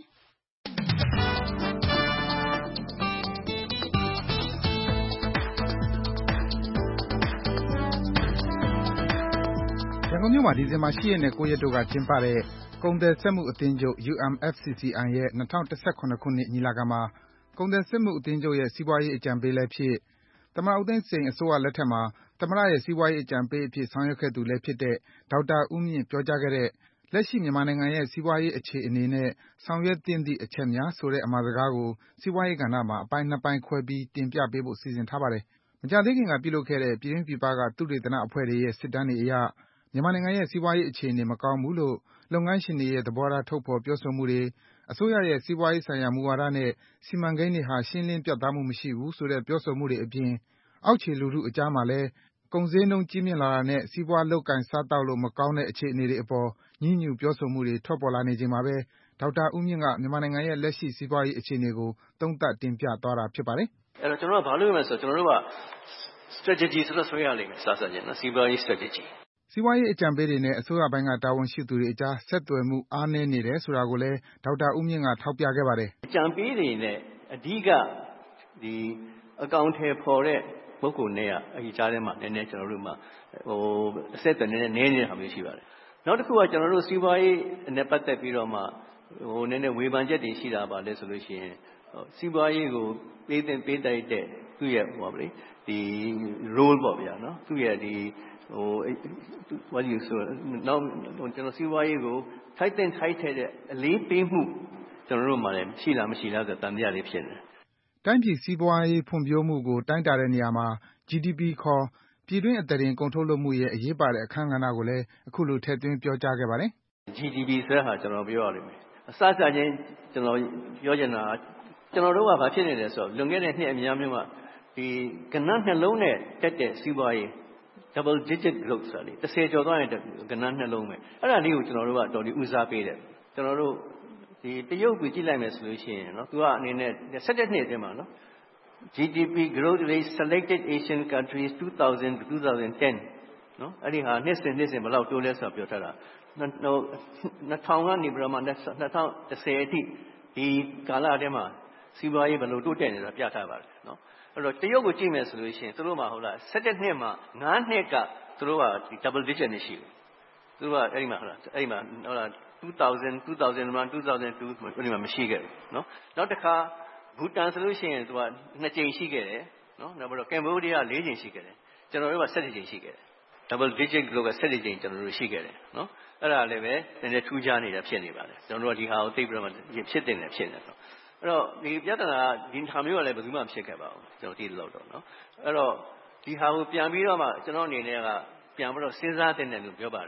ရန်ကုန်မြို့မှာဒီဇင်ဘာ၈ရက်နဲ့၉ရက်တို့ကကျင်းပတဲ့ကုန်သည်စက်မှုအသင်းချုပ် U M F C C I ရဲ့၂၀၁၇ခုနှစ်ညီလာခံမှာကုန်သည်စက်မှုအသင်းချုပ်ရဲ့စီးပွားရေးအကြံပေးလည်းဖြစ်သမ္မတဦးသိန်းစိန်အစိုးရလက်ထက်မှာသမ္မတရဲ့စီးပွားရေးအကြံပေးအဖြစ်ဆောင်ရွက်ခဲ့သူလည်းဖြစ်တဲ့ဒေါက်တာဦးမြင့်ပြောကြားခဲ့တဲ့လက်ရှိမြန်မာနိုင်ငံရဲ့စီးပွားရေးအခြေအနေနဲ့ဆောင်ရွက်သင့်သည့်အချက်များဆိုတဲ့အမှာစကားကိုစီးပွားရေးကဏ္ဍမှာအပိုင်းနှစ်ပိုင်းခွဲပြီးတင်ပြပေးဖို့စီစဉ်ထားပါတယ်။မကြာသေးခင်ကပြုလုပ်ခဲ့တဲ့ပြည်တွင်းပြည်ပကသုတေသနအဖွဲ့တွေရဲ့စစ်တမ်းတွေအရမြန်မာနိုင်ငံရဲ့စီးပွားရေးအခြေအနေမကောင်းဘူးလို့လုပ်ငန်းရှင်တွေရဲ့သဘောထားထုတ်ဖော်ပြောဆိုမှုတွေအစိုးရရဲ့စီးပွားရေးဆိုင်ရာမူဝါဒနဲ့စီမံကိန်းတွေဟာရှင်းလင်းပြတ်သားမှုမရှိဘူးဆိုတဲ့ပြောဆိုမှုတွေအပြင်အောက်ခြေလူထုအကြားမှာလည်းကုန်ဈေးနှုန်းကြီးမြင့်လာတာနဲ့စီးပွားလုပ်ကိုင်စားသောက်လို့မကောင်းတဲ့အခြေအနေတွေအပေါ်ညှဉ်းညူပြောဆိုမှုတွေထွက်ပေါ်လာနေချိန်မှာပဲဒေါက်တာဦးမြင့်ကမြန်မာနိုင်ငံရဲ့လက်ရှိစီးပွားရေးအခြေအနေကိုသုံးသပ်တင်ပြသွားတာဖြစ်ပါတယ်။အဲ့တော့ကျွန်တော်ကဘာလုပ်ရမလဲဆိုတော့ကျွန်တော်တို့က strategy ဆိုတော့ဆွဲရလိမ့်မယ်စစချင်းနော်စီးပွားရေး strategy စီးပွားရေးအကြံပေးတွေနဲ့အစိုးရပိုင်းကတာဝန်ရှိသူတွေအကြားဆက်သွယ်မှုအားနည်းနေတယ်ဆိုတာကိုလည်းဒေါက်တာဦးမြင့်ကထောက်ပြခဲ့ပါတယ်။အကြံပေးတွေနဲ့အဓိကဒီအကောင့်ထဲပေါ်တဲ့ပုဂ္ဂိုလ်နဲ့အဲဒီကြားထဲမှာနည်းနည်းကျွန်တော်တို့မှဟိုအဆက်အသွယ်နည်းနည်းနည်းနေတာမျိုးရှိပါတယ်။နောက်တစ်ခုကကျွန်တော်တို့စီးပွားရေးနဲ့ပတ်သက်ပြီးတော့မှဟိုနည်းနည်းဝေဖန်ချက်တွေရှိတာပါလဲဆိုလို့ရှိရင်စီးပွားရေးကိုပေးတဲ့ပေးတိုက်တဲ့သူ့ရဲ့ဟိုပါလေဒီ role ပေါ့ဗျာနော်သူ့ရဲ့ဒီဟို what do you say နောက်ကျွန်တော်စီးပွားရေးကိုထိုက်တဲ့ထိုက်တဲ့အလေးပေးမှုကျွန်တော်တို့မှလည်းရှိလားမရှိလားဆိုတန်တရားလေးဖြစ်နေတယ်။တိုင်းပြည်စီးပွားရေးဖွံ့ဖြိုးမှုကိုတိုင်းတာတဲ့နေရာမှာ G D P ခေါ်ပြည်တွင်းအသားတင်ကုန်ထုတ်လုပ်မှုရဲ့အရေးပါတဲ့အခန်းကဏ္ဍကိုလည်းအခုလိုထည့်သွင်းပြောကြားခဲ့ပါတယ်။ G D P ဆိုတဲ့ဟာကျွန်တော်ပြောရလိမ့်မယ်။အစစချင်းကျွန်တော်ပြောချင်တာကျွန်တော်တို့ကဘာဖြစ်နေလဲဆိုတော့လွန်ခဲ့တဲ့နှစ်အများမျိုးကဒီကဏ္ဍနှလုံးနဲ့တက်တဲ့စီးပွားရေးdouble digit growth ဆိုလေတစ်ဆယ်ကျော်သွားရင်ကဏ္ဍနှလုံးပဲအဲ့ဒါလေးကိုကျွန်တော်တို့ကတော်ဒီဦးစားပေးတယ်ကျွန်တော်တို့ဒီတရုတ်ကိုကြည့်လိုက်မယ်ဆိုလို့ရှိရင်နော်သူကအနေနဲ့၁၇နှစ်အတွင်းမှာနော် G D P growth rate selected Asian countries two thousand to twenty ten နော်အဲ့ဒီဟာနှစ်စဉ်နှစ်စဉ်ဘယ်လောက်တိုးလဲဆိုတော့ပြောထားတာဟိုနှစ်ထောင်ကနေပြီးတော့မှ၂၀၁၀အထိဒီကာလအတွင်းမှာစီးပွားရေးဘယ်လိုတိုးတက်နေတာပြထားပါတယ်နော်အဲ့တော့တရုတ်ကိုကြည့်မယ်ဆိုလို့ရှိရင်သူတို့မှာဟုတ်လား၁၇နှစ်မှာ၅နှစ်ကသူတို့ကဒီ double digit နဲ့ရှိတယ်သူတို့ကအဲ့ဒီမှာဟုတ်လားအဲ့ဒီမှာဟုတ်လားtwo thousand two thousand one two thousand twoအဲ့ဒီမှာမရှိခဲ့ဘူးနော်နောက်တစ်ခါဘူတန်ဆိုလို့ရှိရင်သူကနှစ်ကြိမ်ရှိခဲ့တယ်နော်နောက်ပြီးတော့ကမ်ဘောဒီးယား၄ကြိမ်ရှိခဲ့တယ်ကျွန်တော်တို့က၁၇ကြိမ်ရှိခဲ့တယ် double digit လို့က၁၇ကြိမ်ကျွန်တော်တို့ရှိခဲ့တယ်နော်အဲ့ဒါလည်းပဲနည်းနည်းထူးခြားနေတာဖြစ်နေပါတယ်ကျွန်တော်တို့ကဒီဟာကိုသိပြီးတော့မှဖြစ်တင်တယ်ဖြစ်နေတယ်အဲ့တော့ဒီပြဿနာဒီဟာမျိုးကလည်းဘယ်သူမှဖြစ်ခဲ့ပါဘူးကျွန်တော်သိလို့တော့နော်အဲ့တော့ဒီဟာကိုပြန်ပြီးတော့မှကျွန်တော်အနေနဲ့ကပြန်ပြီးတော့စဉ်းစားတင်တယ်လို့ပြောပါတယ်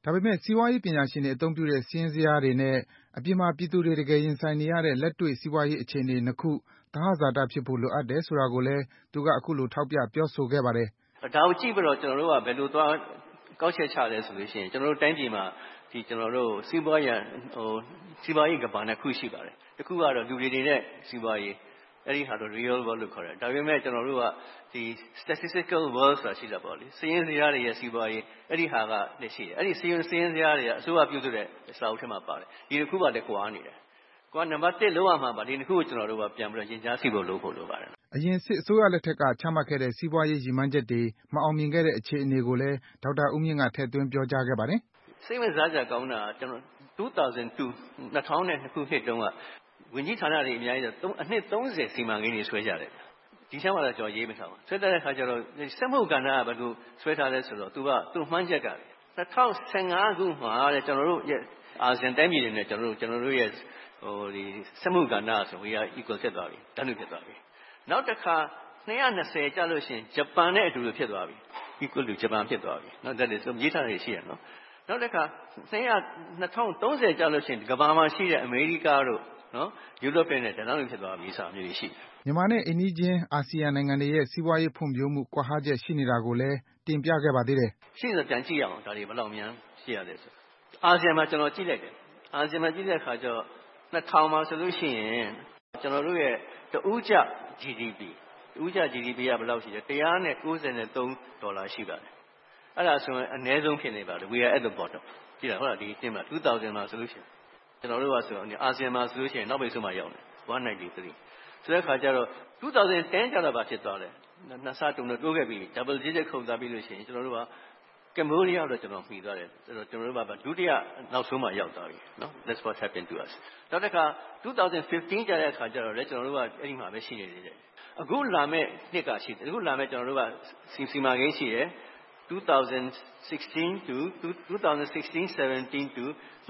ဒါပေမဲ့စီးပွားရေးပညာရှင်တွေအသုံးပြုတဲ့စာရင်းဇယားတွေနဲ့အပြင်မှာပြည်သူတွေတကယ်ရင်ဆိုင်နေရတဲ့လက်တွေ့စီးပွားရေးအခြေအနေနှစ်ခုသဟဇာတဖြစ်ဖို့လိုအပ်တယ်ဆိုတာကိုလည်းသူကအခုလိုထောက်ပြပြောဆိုခဲ့ပါတယ်။ဒါကိုကြည့်ပြီးတော့ကျွန်တော်တို့ကဘယ်လိုသွားကောက်ချက်ချလဲဆိုလို့ရှိရင်ကျွန်တော်တို့တိုင်းပြည်မှာဒီကျွန်တော်တို့စီးပွားရေးဟိုစီးပွားရေးကဘာနဲ့ခုရှိပါတယ်။တစ်ခုကတော့လူတွေနဲ့စီးပွားရေးအဲ့ဒီဟာတော့ real world လို့ခေါ်တယ်။ဒါပေမဲ့ကျွန်တော်တို့ကဒီ statistical world ဆိုတာရှိတာပေါ့လေ။စီးရင်စရာတွေရဲ့စီးပွားရေးအဲ့ဒီဟာကလည်းရှိတယ်။အဲ့ဒီစီးရင်စီးရင်စရာတွေကအစိုးရပြုစုတဲ့စာအုပ်ထဲမှာပါတယ်။ဒီတစ်ခုကလည်းကွာနေတယ်။ကွာနံပါတ်oneလောက်ရမှာပါဒီတစ်ခုကိုကျွန်တော်တို့ကပြန်ပြီးတော့ရင်ကြားစီဖို့လုပ်ဖို့လိုပါတယ်။အရင်စစ်အစိုးရလက်ထက်ကချမှတ်ခဲ့တဲ့စီးပွားရေးရည်မှန်းချက်တွေမအောင်မြင်ခဲ့တဲ့အခြေအနေကိုလည်းဒေါက်တာဦးမြင့်ကထည့်သွင်းပြောကြားခဲ့ပါတယ်။စိတ်ဝင်စားစရာကောင်းတာကျွန်တော်two thousand two ၂၀၀၂ခုနှစ်တုန်းကဝင်ကြီးဌာနတွေအများကြီးတော့အနှစ်thirtyစီမံကိန်းတွေဆွဲကြတယ်ဒီချမ်းမှာတော့ကျွန်တော်ရေးမထားဘူးဆွဲတဲ့အခါကျတော့စက်မှုကဏ္ဍကဘယ်လိုဆွဲထားလဲဆိုတော့သူကသူ့မှန်းချက်ကtwo thousand fifteenခုမှာတဲ့ကျွန်တော်တို့ရဲ့အာဆီယံတိုင်းပြည်တွေနဲ့ကျွန်တော်တို့ကျွန်တော်တို့ရဲ့ဟိုဒီစက်မှုကဏ္ဍဆိုဝေးရ equal ဖြစ်သွားပြီတန်းတူဖြစ်သွားပြီနောက်တစ်ခါtwo hundred twentyကျလို့ရှိရင်ဂျပန်နဲ့အတူတူဖြစ်သွားပြီ equal to ဂျပန်ဖြစ်သွားပြီနော်ဒါလည်းရေးထားတွေရှိရနော်နောက်တစ်ခါtwenty thirtyကျလို့ရှိရင်ကမ္ဘာမှာရှိတဲ့အမေရိကတို့နော်ယူရိုပနဲ့တန်းတူဖြစ်သွားပြီဆိုတာမျိုးရှိတယ်မြန်မာနဲ့အိန္ဒိချင်းအာဆီယံနိုင်ငံတွေရဲ့စီးပွားရေးဖွံ့ဖြိုးမှုကွာဟချက်ရှိနေတာကိုလည်းတင်ပြခဲ့ပါသေးတယ်ရှိတယ်ပြန်ကြည့်ရအောင်ဒါတွေဘယ်လောက်များရှိရလဲဆိုအာဆီယံမှာကျွန်တော်ကြည့်လိုက်တယ်အာဆီယံမှာကြည့်တဲ့အခါကျတော့two thousandမှာဆိုလို့ရှိရင်ကျွန်တော်တို့ရဲ့တဦးကျ G D P တဦးကျ G D P ကဘယ်လောက်ရှိလဲone ninety-threeဒေါ်လာရှိပါတယ်အဲ့ဒါဆိုရင်အနည်းဆုံးဖြစ်နေပါတယ် we are at the bottom ကြည့်လားဟုတ်လားဒီတင်မှာtwo thousandမှာဆိုလို့ရှိရင်ကျွန်တော်တို့ကဆိုအာဆီယံမှာဆိုလို့ရှိရင်နောက်ပိတ်ဆုံးမှာရောက်တယ်one ninety-threeဆိုတဲ့အခါကျတော့twenty tenကျတော့ဘာဖြစ်သွားလဲနှစ်ဆတုံးတိုးခဲ့ပြီ double digit ခုန်သွားပြီလို့ရှိရင်ကျွန်တော်တို့ကကမ္ဘောဒီးယားတော့ကျွန်တော်မှီသွားတယ်ဆိုတော့ကျွန်တော်တို့ကဒုတိယနောက်ဆုံးမှရောက်သွားပြီနော် that's what happened to us နောက်တစ်ခါtwenty fifteenကျတဲ့အခါကျတော့လည်းကျွန်တော်တို့ကအဲ့ဒီမှာပဲရှိနေသေးတယ်အခုလာမဲ့နှစ်ကရှိတယ်အခုလာမဲ့ကျွန်တော်တို့ကစီစီမာကိန်းရှိတယ်twenty sixteen to twenty sixteen seventeen to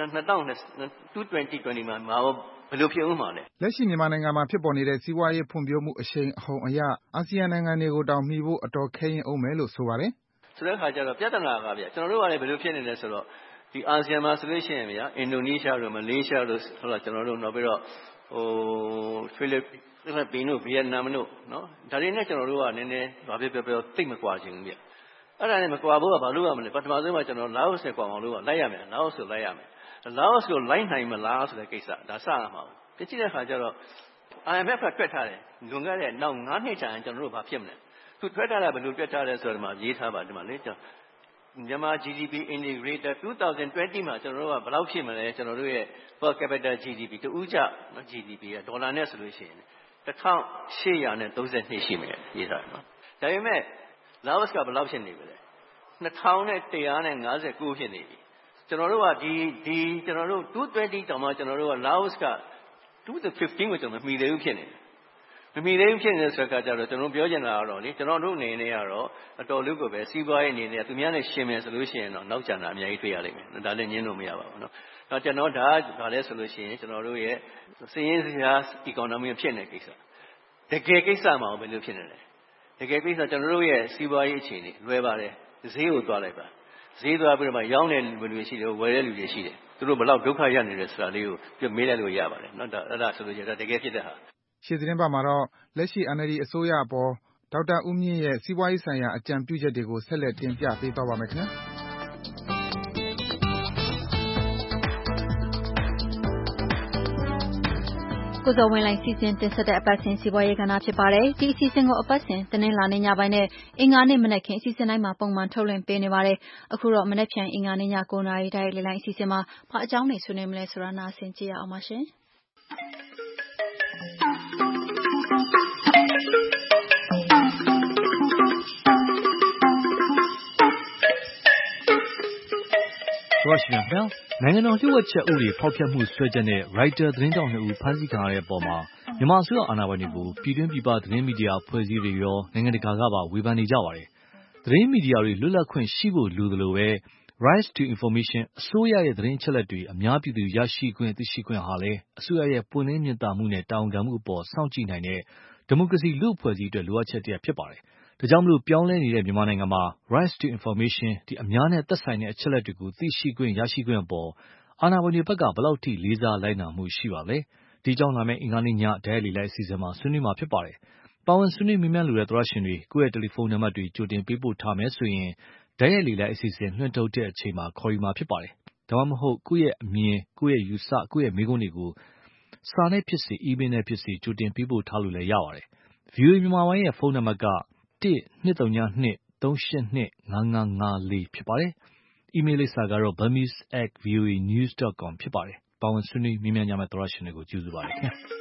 twenty twentyမှာမှာဘယ်လိုဖြစ်ဦးမှာလဲလက်ရှိမြန်မာနိုင်ငံမှာဖြစ်ပေါ်နေတဲ့စီးပွားရေးဖွံ့ဖြိုးမှုအရှိန်အဟုန်အရအာဆီယံနိုင်ငံတွေကိုတောင်မှီဖို့အတော်ခဲရင်အောင်မယ်လို့ဆိုပါတယ်ဆိုတဲ့အခါကျတော့ပြဿနာကဗျကျွန်တော်တို့ကလည်းဘယ်လိုဖြစ်နေလဲဆိုတော့ဒီအာဆီယံမှာဆိုလို့ရှိရင်ဗျာအင်ဒိုနီးရှားတို့မလေးရှားတို့ဟုတ်လားကျွန်တော်တို့နောက်ပြီးတော့ဟိုဖိလစ်ပင်းတို့ဗီယက်နမ်တို့နော်ဒါတွေနဲ့ကျွန်တော်တို့ကနည်းနည်းဘာဖြစ်ပြောပြောသိမကွာချင်ဘူးဗျအဲ့ဒါနဲ့မကွာဖို့ကဘာလို့ရမလဲပထမဆုံးကကျွန်တော်လာအိုနဲ့ကွာအောင်လို့လိုက်ရမယ်လာအိုဆိုလိုက်ရမယ်လာအိုကိုလိုက်နိုင်မလားဆိုတဲ့ကိစ္စဒါစရမှာ။ကြည့်တဲ့အခါကျတော့ I M F ကတွက်ထားတယ်။လွန်ခဲ့တဲ့နောက်fiveနှစ်ကြာရင်ကျွန်တော်တို့ဘာဖြစ်မလဲ။သူတွက်ထားတာဘယ်လိုတွက်ထားလဲဆိုတော့ဒီမှာရေးထားပါဒီမှာလေ။မြန်မာ G D P integrated twenty twentyမှာကျွန်တော်တို့ကဘယ်လောက်ဖြစ်မလဲကျွန်တော်တို့ရဲ့ per capita G D P တဦးကျ G D P ကဒေါ်လာနဲ့ဆိုလို့ရှိရင်eighteen thirty-twoရှိမယ်ရေးထားတယ်နော်။ဒါပေမဲ့ Laos ကဘယ်လောက်ဖြစ်နေပြီလဲ။twenty one fifty-nineဖြစ်နေပြီ။ကျွန်တော်တို့ကဒီဒီကျွန်တော်တို့two twentyတောင်မှကျွန်တော်တို့က Laos ကtwo fifteenကိုကျွန်တော်မမီသေးဘူးဖြစ်နေတယ်မမီသေးဘူးဖြစ်နေတဲ့ဆိုတော့ကြတော့ကျွန်တော်ပြောချင်တာကတော့လေကျွန်တော်တို့အနေနဲ့ကတော့အတော်လေးကိုပဲစီးပွားရေးအနေနဲ့သူများနဲ့ရှင်မယ်ဆိုလို့ရှိရင်တော့နောက်ကျန်တာအများကြီးတွေ့ရလိမ့်မယ်ဒါလည်းညင်းလို့မရပါဘူးเนาะတော့ကျွန်တော်ဒါဒါလည်းဆိုလို့ရှိရင်ကျွန်တော်တို့ရဲ့စည်ရင်းစရာ economy ဖြစ်နေကိစ္စတကယ်ကိစ္စမှာဘယ်လိုဖြစ်နေလဲတကယ်ကိစ္စကျွန်တော်တို့ရဲ့စီးပွားရေးအခြေအနေလွယ်ပါတယ်ဈေးကိုသွားလိုက်ပါဈေးသွားပြီးတော့မှရောင်းတဲ့လူတွေရှိတယ်ဝယ်တဲ့လူတွေရှိတယ်သူတို့ဘယ်လောက်ဒုက္ခရနေတယ်ဆိုတာလေးကိုပြမေးလိုက်လို့ရပါတယ်เนาะဒါအဲ့ဒါဆိုလို့ရတာတကယ်ဖြစ်တဲ့ဟာရှေ့သတင်းပတ်မှာတော့လက်ရှိ N L D အစိုးရအပေါ်ဒေါက်တာဦးမြင့်ရဲ့စီးပွားရေးဆိုင်ရာအကြံပြုချက်တွေကိုဆက်လက်တင်ပြပေးသွားပါမယ်ခင်ဗျာကိုဇော်ဝင်းလိုင်စီစဉ်တင်ဆက်တဲ့အပတ်စဉ်စီးပွားရေးကဏ္ဍဖြစ်ပါတယ်ဒီအစီအစဉ်ကိုအပတ်စဉ်တနင်္လာနေ့ညပိုင်းနဲ့အင်္ဂါနေ့မနက်ခင်းအစီအစဉ်တိုင်းမှာပုံမှန်ထုတ်လွှင့်ပေးနေပါတယ်အခုတော့မနက်ဖြန်အင်္ဂါနေ့ညnineနာရီတိုင်းလေးလိုင်းအစီအစဉ်မှာဘာအကြောင်းတွေဆွေးနွေးမလဲဆိုတာနားဆင်ကြည့်ရအောင်ပါရှင်ဟုတ်ရှင်ဗျာနိုင်ငံတော်လျှို့ဝှက်ချက်ဥပဒေဖောက်ဖျက်မှုစွဲချက်နဲ့ Reuters သတင်းတောက်နှစ်ဦးဖမ်းဆီးခံရတဲ့အပေါ်မှာမြန်မာအစိုးရအာဏာပိုင်တွေကိုပြည်တွင်းပြည်ပသတင်းမီဒီယာအဖွဲ့အစည်းတွေရောနိုင်ငံတကာကပါဝေဖန်နေကြပါတယ်။သတင်းမီဒီယာတွေလွတ်လပ်ခွင့်ရှိဖို့လိုသလိုပဲ Rights to Information အစိုးရရဲ့သတင်းအချက်အလက်တွေအများပြည်သူရရှိခွင့်သိရှိခွင့်ဟာလည်းအစိုးရရဲ့ပွင့်လင်းမြင်သာမှုနဲ့တာဝန်ခံမှုအပေါ်စောင့်ကြည့်နိုင်တဲ့ဒီမိုကရေစီလူ့အဖွဲ့အစည်းအတွက်လိုအပ်ချက်တစ်ရပ်ဖြစ်ပါတယ်။ဒါကြောင့်မလို့ပြောင်းလဲနေတဲ့မြန်မာနိုင်ငံမှာ Rights to Information ဒီအများနဲ့သက်ဆိုင်တဲ့အချက်အလက်တွေကိုသိရှိခွင့်ရရှိခွင့်အပေါ်အာဏာပိုင်တွေဘက်ကဘယ်လောက်ထိလေးစားလိုက်နာမှုရှိပါလဲဒီကြောင့်လာမယ့်အင်္ဂါနေ့ညဒဲလီလိုက်အစီအစဉ်မှာဆွေးနွေးမှာဖြစ်ပါတယ်။ပါဝင်ဆွေးနွေးမြင်မြန်လိုတဲ့သောရရှင်တွေကိုယ့်ရဲ့တယ်လီဖုန်းနံပါတ်တွေကြိုတင်ပေးပို့ထားမယ်ဆိုရင်ဒဲလီလိုက်အစီအစဉ်လွှင့်ထုတ်တဲ့အချိန်မှာခေါ်ယူမှာဖြစ်ပါတယ်။ဒါမှမဟုတ်ကိုယ့်ရဲ့အမြင်ကိုယ့်ရဲ့ယူဆကိုယ့်ရဲ့မိကုန်းတွေကိုစာနဲ့ဖြစ်စေအီးမေးလ်နဲ့ဖြစ်စေကြိုတင်ပေးပို့ထားလို့လည်းရပါတယ်။ ဗွီအိုအေ မြန်မာပိုင်းရဲ့ဖုန်းနံပါတ်က တစ် နှစ် သုံး နှစ် သုံး ရှစ် နှစ် ငါး ငါး ငါး လေး ဖြစ်ပါတယ်။ အီးမေးလ်လိပ်စာကတော့ burmese at voanews dot com ဖြစ်ပါတယ်။ပါဝင်ဆွေးနွေးမြင်မြန်ကြမယ့်သောရရှင်တွေကိုကျေးဇူးပါတယ်ခင်ဗျာ။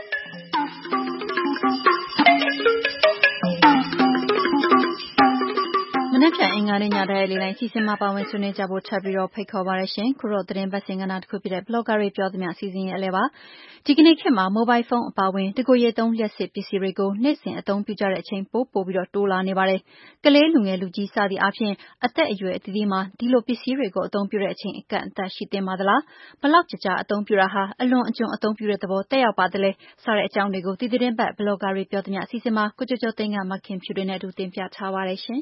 မနက်ဖြန်အင်္ဂါနေ့ညဒဲလီလိုက်စီစဉ်မှာပါဝင်ဆွေးနွေးကြဖို့ထပ်ပြီးတော့ဖိတ်ခေါ်ပါရရှင်ခုတော့သတင်းပတ်စဉ်ကဏ္ဍတစ်ခုဖြစ်တဲ့ blogger တွေပြောသမျှအစီအစဉ်ရဲ့အလဲပါဒီကနေ့ခေတ်မှာမိုဘိုင်းဖုန်းအပါအဝင်တကိုယ်ရေးသုံးလျှက်စစ်ပစ္စည်းတွေကိုနေ့စဉ်အသုံးပြုကြတဲ့အချိန်ပိုပိုပြီးတော့တိုးလာနေပါတယ်ကလေးလူငယ်လူကြီးစသည်အားဖြင့်အသက်အရွယ်အသီးသီးမှာဒီလိုပစ္စည်းတွေကိုအသုံးပြုတဲ့အချိန်အကန့်အသတ်ရှိသင့်ပါသလားဘလောက်ကြကြအသုံးပြုတာဟာအလွန်အကျွံအသုံးပြုတဲ့သဘောတက်ရောက်ပါသလဲစတဲ့အကြောင်းတွေကိုဒီသတင်းပတ် blogger တွေပြောသမျှအစီအစဉ်မှာကိုကျော်ကျော်သိန်းကမခင်ဖြူတွေနဲ့အတူတင်ပြထားပါတယ်ရှင်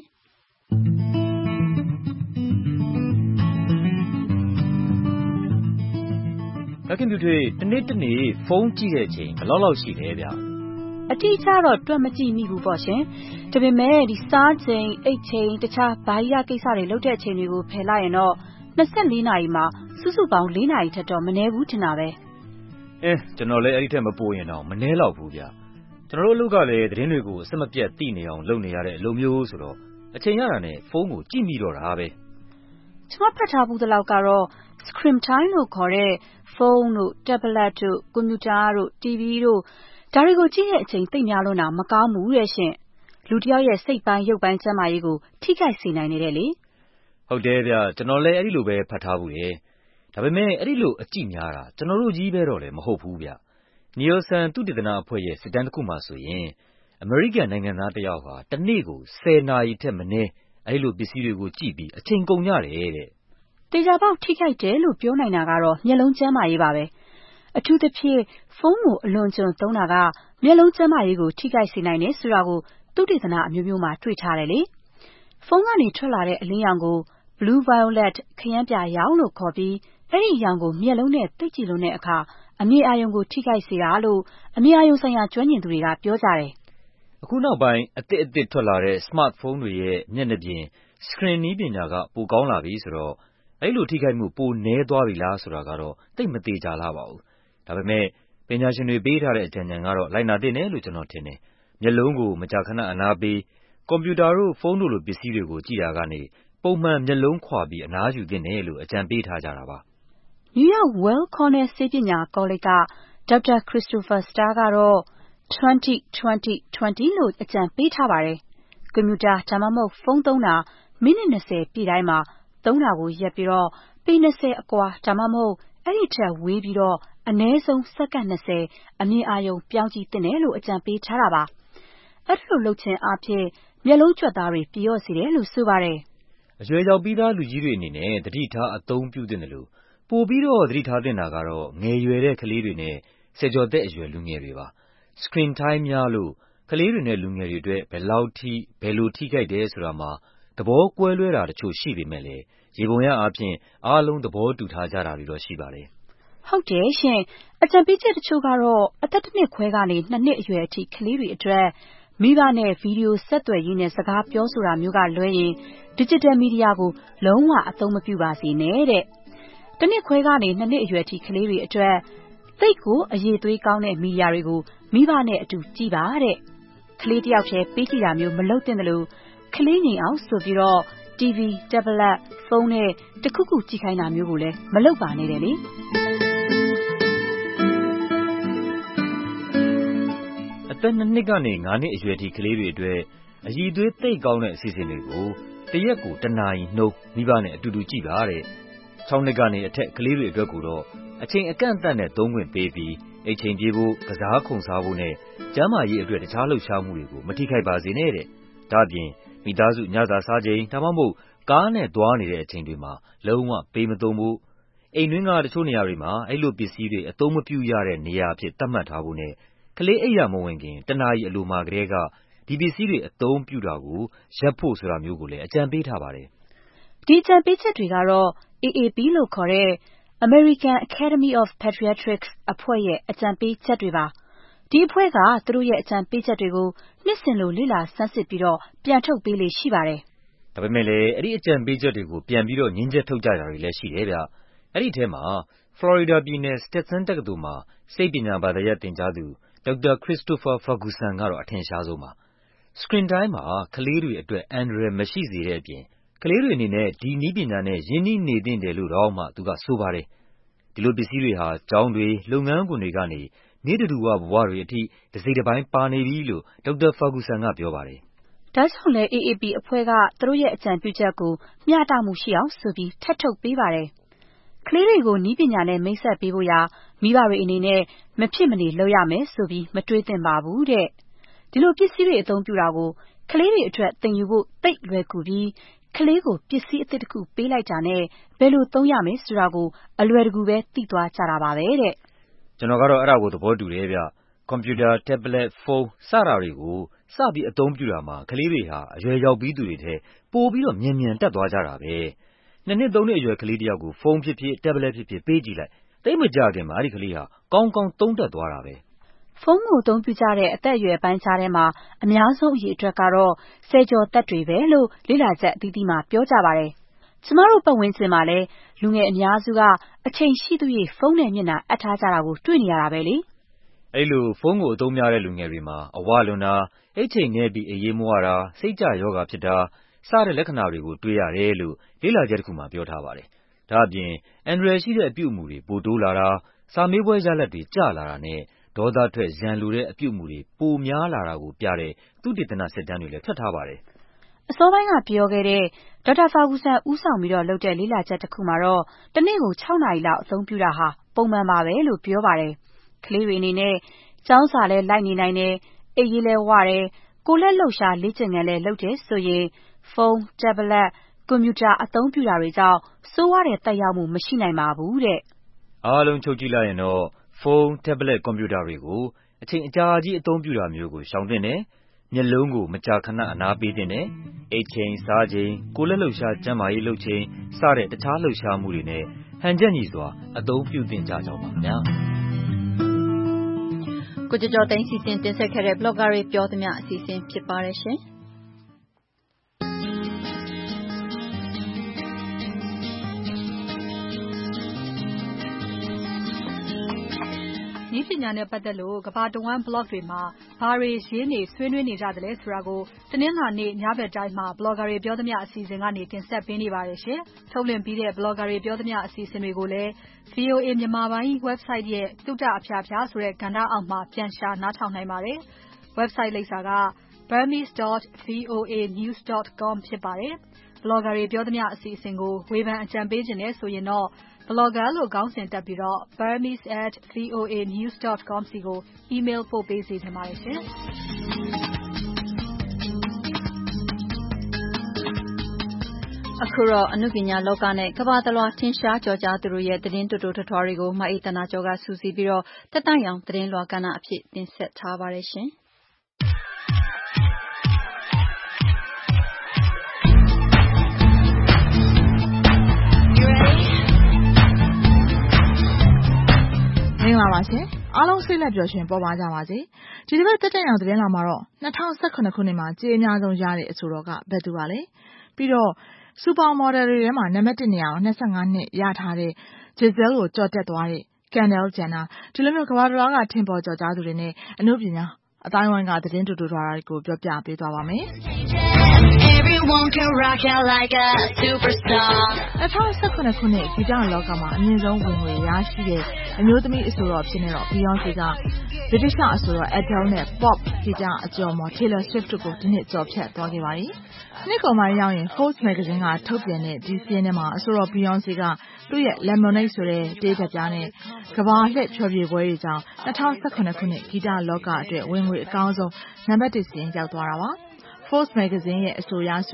လက်ခင်ပြထွေးတနေ့တနေ့ဖုန်းကြည့်တဲ့အချိန်ဘယ်လောက်လောက်ရှိလဲဗျအတိအကျတော့တွက်မကြည့်မိဘူးပေါ့ရှင်ဒါပေမဲ့ဒီစားချိန်အိတ်ချိန်တခြားဘာကြီးရကိစ္စတွေလုပ်တဲ့အချိန်တွေကိုဖယ်လိုက်ရင်တော့နှစ်ဆယ့်လေးနာရီမှာစုစုပေါင်းလေးနာရီထက်တော့မနည်းဘူးထင်တာပဲအဲကျွန်တော်လည်းအဲ့ဒီထက်မပိုရင်တော့မနည်းတော့ဘူးဗျကျွန်တော်တို့အလုပ်ကလည်းသတင်းတွေကိုအဆက်မပြတ်သိနေအောင်လုပ်နေရတဲ့အလုပ်မျိုးဆိုတော့အချိန်ရတာနဲ့ဖုန်းကိုကြည့်မိတော့တာပဲကျွန်မဖတ်ထားဘူးသလောက်ကတော့ screen time လို့ခေါ်တဲ့ဖုန်းတို့ tablet တို့ကွန်ပျူတာတို့ တီဗီ တို့ဒါတွေကိုကြည့်တဲ့အချိန်သိများလို့နာမကောင်းဘူးတဲ့ရှင်လူတစ်ယောက်ရဲ့စိတ်ပိုင်းရုပ်ပိုင်းကျန်းမာရေးကိုထိခိုက်စေနိုင်နေတယ်လေဟုတ်တယ်ဗျကျွန်တော်လည်းအဲ့ဒီလိုပဲဖတ်ထားဘူးတယ်ဒါပေမဲ့အဲ့ဒီလိုအကြည့်များတာကျွန်တော်တို့ကြီးပဲတော့လည်းမဟုတ်ဘူးဗျနီယိုဆန်သုတေသနအဖွဲ့ရဲ့စစ်တမ်းတစ်ခုမှဆိုရင်အမေရိကန်နိုင်ငံသားတစ်ယောက်ဟာတစ်နေ့ကိုဆယ်နာရီထက်မနည်းအဲ့လိုပစ္စည်းတွေကိုကြည့်ပြီးအချိန်ကုန်ကြတယ်တဲ့တေချာပေါက်ထိခိုက်တယ်လို့ပြောနိုင်တာကတော့မျက်လုံးကျန်းမာရေးပါပဲအထူးသဖြင့်ဖုန်းကိုအလွန်ကျွံသုံးတာကမျက်လုံးကျန်းမာရေးကိုထိခိုက်စေနိုင်တယ်ဆိုတာကိုသုတေသနအမျိုးမျိုးမှာတွေ့ထားတယ်လေဖုန်းကနေထွက်လာတဲ့အလင်းရောင်ကို blue violet ခရမ်းပြရောင်လို့ခေါ်ပြီးအဲ့ဒီရောင်ကိုမျက်လုံးနဲ့သိပ်ကြည့်လွန်းတဲ့အခါအမြင်အာရုံကိုထိခိုက်စေတာလို့အမြင်အာရုံဆိုင်ရာကျွမ်းကျင်သူတွေကပြောကြတယ်အခုနောက်ပိုင်းအသစ်အသစ်ထွက်လာတဲ့ smartphone တွေရဲ့မျက်နှာပြင် screen နည်းပညာကပိုကောင်းလာပြီဆိုတော့အဲ့လိုထိခိုက်မှုပိုနည်းသွားပြီလားဆိုတာကတော့သိပ်မသေးကြလားပါဘူးဒါပေမဲ့ပညာရှင်တွေပေးထားတဲ့အကြံဉာဏ်ကတော့လိုက်နာသင့်တယ်လို့ကျွန်တော်ထင်တယ်မျက်လုံးကိုမကြာခဏအနားပေးကွန်ပျူတာတို့ဖုန်းတို့လိုပစ္စည်းတွေကိုကြည့်တာကနေပုံမှန်မျက်လုံးခွာပြီးအနားယူသင့်တယ်လို့အကြံပေးထားကြတာပါနယူးယောက် Weill Cornell ဆေးပညာကောလိပ်ကဒေါက်တာ Christopher Starr ကတော့twenty twenty twenty လို့အကြံပေးထားပါတယ်ကွန်ပျူတာဒါမှမဟုတ်ဖုန်းသုံးတာမိနစ်၂၀ပြည့်တိုင်းမှာသုံးတာကိုရပ်ပြီးတော့ပေ၂၀အကွာဒါမှမဟုတ်အဲ့ဒီထက်ဝေးပြီးတော့အနည်းဆုံးစက္ကန့်၂၀အမြင်အာရုံပြောင်းကြည့်သင့်တယ်လို့အကြံပေးထားတာပါအဲ့ဒီလိုလုပ်ခြင်းအပြင်မျက်လုံးကြွက်သားတွေပြေလျော့စေတယ်လို့ဆိုပါတယ်အရွယ်ရောက်ပြီးသားလူကြီးတွေအနေနဲ့သတိထားအသုံးပြုသင့်တယ်လို့ပိုပြီးတော့သတိထားသင့်တာကတော့ငယ်ရွယ်တဲ့ကလေးတွေနဲ့ဆယ်ကျော်သက်အရွယ်လူငယ်တွေပါ screen time များလို့ကလေးတွေနဲ့လူငယ်တွေအတွက်ဘယ်လောက်ထိဘယ်လိုထိခိုက်တယ်ဆိုတာမှာသဘောကွဲလွဲတာတချို့ရှိပေမဲ့လည်းရေပုံရအားဖြင့်အားလုံးသဘောတူထားကြတာတွေတော့ရှိပါတယ်ဟုတ်တယ်ရှင်အကြံပေးချက်တချို့ကတော့အသက်တစ်နှစ်ခွဲကနေနှစ်နှစ်အရွယ်အထိကလေးတွေအတွက်မိဘနဲ့ဗီဒီယိုဆက်သွယ်ရေးနဲ့စကားပြောဆိုတာမျိုးကလွဲရင် digital media ကိုလုံးဝအသုံးမပြုပါစေနဲ့တဲ့တစ်နှစ်ခွဲကနေနှစ်နှစ်အရွယ်အထိကလေးတွေအတွက်သိပ်ကိုအရေးသွေးကောင်းတဲ့မီဒီယာတွေကိုမိဘနဲ့အတူကြည့်ပါတဲ့ကလေးတစ်ယောက်တည်းပေးကြည့်တာမျိုးမလုပ်သင့်တယ်လို့ကလေးငယ်အောင်ဆိုပြီးတော့တီဗီ tablet ဖုန်းနဲ့တခုခုကြည့်ခိုင်းတာမျိုးကိုလည်းမလုပ်ပါနဲ့တဲ့လေအသက်နှစ်နှစ်ကနေငါးနှစ်အရွယ်ထိကလေးတွေအတွက်အရည်အသွေးသိပ်ကောင်းတဲ့အစီအစဉ်တွေကိုတရက်ကိုတစ်နာရီနှုန်းမိဘနဲ့အတူတူကြည့်ပါတဲ့ခြောက်နှစ်ကနေအထက်ကလေးတွေအတွက်ကိုတော့အချိန်အကန့်အသတ်နဲ့သုံးခွင့်ပေးပြီးအိတ်ချိန်ပြေးဖို့ကစားခုန်စားဖို့နဲ့ကျန်းမာရေးအတွက်တခြားလှုပ်ရှားမှုတွေကိုမထိခိုက်ပါစေနဲ့တဲ့ဒါ့အပြင်မိသားစုညစာစားချိန်ဒါမှမဟုတ်ကားနဲ့သွားနေတဲ့အချိန်တွေမှာလုံးဝပေးမသုံးဖို့အိမ်တွင်းကတချို့နေရာတွေမှာအဲ့လိုပစ္စည်းတွေအသုံးမပြုရတဲ့နေရာအဖြစ်သတ်မှတ်ထားဖို့နဲ့ကလေးအိပ်ရာမဝင်ခင်တနာရီအလိုမှာကလေးကဒီပစ္စည်းတွေအသုံးပြုတာကိုရပ်ဖို့ဆိုတာမျိုးကိုလည်းအကြံပေးထားပါတယ်။ဒီအကြံပေးချက်တွေကတော့ A A P လို့ခေါ်တဲ့ American Academy of Pediatrics အဖွဲ့ရဲ့အကြံပေးချက်တွေပါ။ဒီအဖွဲ့ကသူတို့ရဲ့အကြံပေးချက်တွေကိုနှစ်စဉ်လိုလေ့လာဆန်းစစ်ပြီးတော့ပြန်ထုတ်ပေးလေ့ရှိပါတယ်။ဒါပေမဲ့လည်းအဲ့ဒီအကြံပေးချက်တွေကိုပြန်ပြီးတော့ငြင်းချက်ထုတ်ကြတာတွေလည်းရှိတယ်ဗျ။အဲ့ဒီထဲမှာဖလော်ရီဒါပြည်နယ် Stetson တက္ကသိုလ်မှာစိတ်ပညာဘာသာရပ်သင်ကြားသူဒေါက်တာ Christopher Ferguson ကတော့အထင်ရှားဆုံးပါ။ Screen time မှာကလေးတွေအတွက်အန္တရာယ်မရှိစေတဲ့အပြင်ကလေးတွေအနေနဲ့ဒီနည်းပညာနဲ့ရင်းနှီးနေသင့်တယ်လို့တောင်မှသူကဆိုပါတယ်။ဒီလိုပစ္စည်းတွေဟာကျောင်းတွေလုပ်ငန်းခွင်တွေကနေနေ့တဓူဝဘဝတွေအထိတစိတ်တစ်ပိုင်းပါနေပြီလို့ဒေါက်တာ Ferguson ကပြောပါတယ်။ဒါကြောင့်လည်း A A P အဖွဲ့ကသူတို့ရဲ့အကြံပြုချက်ကိုမျှတမှုရှိအောင်ဆိုပြီးထပ်ထုတ်ပေးပါတယ်။ကလေးတွေကိုနည်းပညာနဲ့မိတ်ဆက်ပေးဖို့ရာမိဘတွေအနေနဲ့မဖြစ်မနေလုပ်ရမယ်ဆိုပြီးမတွေးသင့်ပါဘူးတဲ့။ဒီလိုပစ္စည်းတွေအသုံးပြုတာကိုကလေးတွေအတွက်သင်ယူဖို့သိပ်လွယ်ကူပြီးကလေးကိုပစ္စည်းအသစ်တစ်ခုပေးလိုက်တာနဲ့ဘယ်လိုသုံးရမယ်ဆိုတာကိုအလွယ်တကူပဲသိသွားကြတာပါပဲတဲ့။ကျွန်တော်ကတော့အဲ့ဒါကိုသဘောတူတယ်ဗျ။ကွန်ပျူတာ၊တက်ဘလက်၊ဖုန်းစတာတွေကိုစပြီးအသုံးပြုတာမှာကလေးတွေဟာအရွယ်ရောက်ပြီးသူတွေထဲပိုပြီးတော့မြန်မြန်တက်သွားကြတာပဲ။နှစ်နှစ်သုံးနှစ်အရွယ်ကလေးတစ်ယောက်ကိုဖုန်းဖြစ်ဖြစ်တက်ဘလက်ဖြစ်ဖြစ်ပေးကြည့်လိုက်သိပ်မကြာခင်မှာအဲ့ဒီကလေးဟာကောင်းကောင်းသုံးတတ်သွားတာပဲ။ဖုန်းကိုအသုံးပြုကြတဲ့အသက်အရွယ်ပိုင်းခြားထဲမှာအများဆုံးအရေအတွက်ကတော့ဆယ်ကျော်သက်တွေပဲလို့လေ့လာချက်အသီးသီးမှာပြောကြပါတယ်။ကျမတို့ပတ်ဝန်းကျင်မှာလည်းလူငယ်အများစုကအချိန်ရှိသရွေ့ဖုန်းနဲ့မျက်နှာအပ်ထားကြတာကိုတွေ့နေရတာပဲလေ။အဲ့လိုဖုန်းကိုအသုံးများတဲ့လူငယ်တွေမှာအဝလွန်တာ၊အိပ်ချိန်နည်းပြီးအရေးမဝတာ၊စိတ်ကျရောဂါဖြစ်တာစတဲ့လက္ခဏာတွေကိုတွေ့ရတယ်လို့လေ့လာချက်တစ်ခုမှာပြောထားပါတယ်။ဒါ့အပြင်အန္တရာယ်ရှိတဲ့အပြုအမူတွေပိုတိုးလာတာ၊စာမေးပွဲရလဒ်တွေကျလာတာနဲ့ဒေါသထွက်ရန်လိုတဲ့အပြုအမူတွေပိုများလာတာကိုပြတဲ့သုတေသနစစ်တမ်းတွေလည်းထွက်ထားပါတယ်။အစောပိုင်းကပြောခဲ့တဲ့ဒေါက်တာ Ferguson ဦးဆောင်ပြီးတော့လုပ်တဲ့လေ့လာချက်တစ်ခုမှာတော့တနေ့ကို၆နာရီလောက်အသုံးပြုတာဟာပုံမှန်ပါပဲလို့ပြောပါတယ်။ကလေးတွေအနေနဲ့ကျောင်းစာလည်းလိုက်နေနိုင်တယ်၊အိပ်ရေးလည်းဝတယ်၊ကိုယ်လက်လှုပ်ရှားလေ့ကျင့်ခန်းလည်းလုပ်တယ်ဆိုရင်ဖုန်း၊တက်ဘလက်၊ကွန်ပျူတာအသုံးပြုတာတွေကြောင့်ဆိုးဝါးတဲ့သက်ရောက်မှုမရှိနိုင်ပါဘူးတဲ့။အားလုံးချုပ်ကြည့်လိုက်ရင်တော့ဖုန်း၊တက်ဘလက်၊ကွန်ပျူတာတွေကိုအချိန်အကြာကြီးအသုံးပြုတာမျိုးကိုရှောင်သင့်တယ်။မျက်လုံးကိုမကြာခဏအနားပေးသင့်တယ်။အိပ်ချိန်၊စားချိန်၊ကိုယ်လက်လှုပ်ရှားကျန်းမာရေးလုပ်ချိန်စတဲ့တခြားလှုပ်ရှားမှုတွေနဲ့ဟန်ချက်ညီစွာအသုံးပြုသင့်ကြကြောင်းပါခင်ဗျာ။ကိုကျော်ကျော်သိန်းစီစဉ်တင်ဆက်ခဲ့တဲ့ Blogger တွေပြောသမျှအစီအစဉ်ဖြစ်ပါတယ်ရှင်။နည်းပညာနဲ့ပတ်သက်လို့ကမ္ဘာတဝန်း blog တွေမှာဘာတွေရေးနေဆွေးနွေးနေကြသလဲဆိုတာကိုတနင်္လာနေ့ညဘက်တိုင်းမှာ Blogger တွေပြောသမျှအစီအစဉ်ကနေတင်ဆက်ပေးနေပါတယ်ရှင်။ထုတ်လွှင့်ပြီးတဲ့ Blogger တွေပြောသမျှအစီအစဉ်တွေကိုလည်း V O A မြန်မာပိုင်း website ရဲ့တုတအဖျားဖျားဆိုတဲ့ကဏ္ဍအောက်မှာပြန်ရှာနားထောင်နိုင်ပါတယ်။ website လိပ်စာက burmese dot voa news dot com ဖြစ်ပါတယ်။ Blogger တွေပြောသမျှအစီအစဉ်ကိုဝေဖန်အကြံပေးခြင်းနဲ့ဆိုရင်တော့Blogger လို့ခေါင်းစဉ်တပ်ပြီးတော့ burmese at voa news dot com စီကို email ပို့ပေးစေချင်ပါတယ်ရှင်။အခုတော့အနုပညာလောကနဲ့ကမ္ဘာတလွှားထင်ရှားကျော်ကြားသူတို့ရဲ့သတင်းတိုတိုထွထွားတွေကိုမအေးသနာကျော်ကစူးစီးပြီးတော့တက်တန့်ရောင်သတင်းလွှာကဏ္ဍအဖြစ်တင်ဆက်ထားပါတယ်ရှင်။မင်္ဂလာပါရှင်အားလုံးစိတ်လက်ပျော်ရွှင်ပေါ်ပါကြပါစေဒီတစ်ပတ်တက်တက်ရောင်သတင်းလာမှာတော့၂၀၁၇ခုနှစ်မှာကြေးအများဆုံးရတဲ့အဆိုတော်ကဘယ်သူပါလဲပြီးတော့စူပါမော်ဒယ်တွေထဲမှာနံပါတ်တစ်နေရာကို၂၅နှစ်ရထားတဲ့ Giselle ကိုကြော်တက်သွားတဲ့ Kendall Jenner ဒီလိုမျိုးကမ္ဘာတလွှားကထင်ပေါ်ကျော်ကြားသူတွေနဲ့အနုပညာအတိုင်းဝိုင်းကသတင်းတူတူထွားတာတွေကိုပြောပြပေးသွားပါမယ်Everyone can rock out like a superstar ၂၀၁၇ခုနှစ်ဂီတလောကမှာအမြင့်ဆုံးဝင်ငွေရရှိတဲ့အမျိုးသမီးအဆိုတော်ဖြစ်နေတော့ Beyonce က British အဆိုတော် Adele နဲ့ Pop ဂီတအကျော်မော် Taylor Swift တို့ကိုဒီနှစ်ကျော်ဖြတ်သွားခဲ့ပါပြီနှစ်ကုန်ပိုင်းရောက်ရင် Forbes magazine ကထုတ်ပြန်တဲ့ဒီစီးရင်ထဲမှာအဆိုတော် Beyonce ကသူ့ရဲ့ Lemonade ဆိုတဲ့တေးသက်ပြားနဲ့ကမ္ဘာလှည့်ဖျော်ဖြေပွဲတွေကြောင့်၂၀၁၇ခုနှစ်ဂီတလောကအတွက်ဝင်ငွေအကောင်းဆုံးနံပါတ်တစ်စီးရင်ရောက်သွားတာပါForbes magazine ရဲ့အဆိုအရဆိုရင်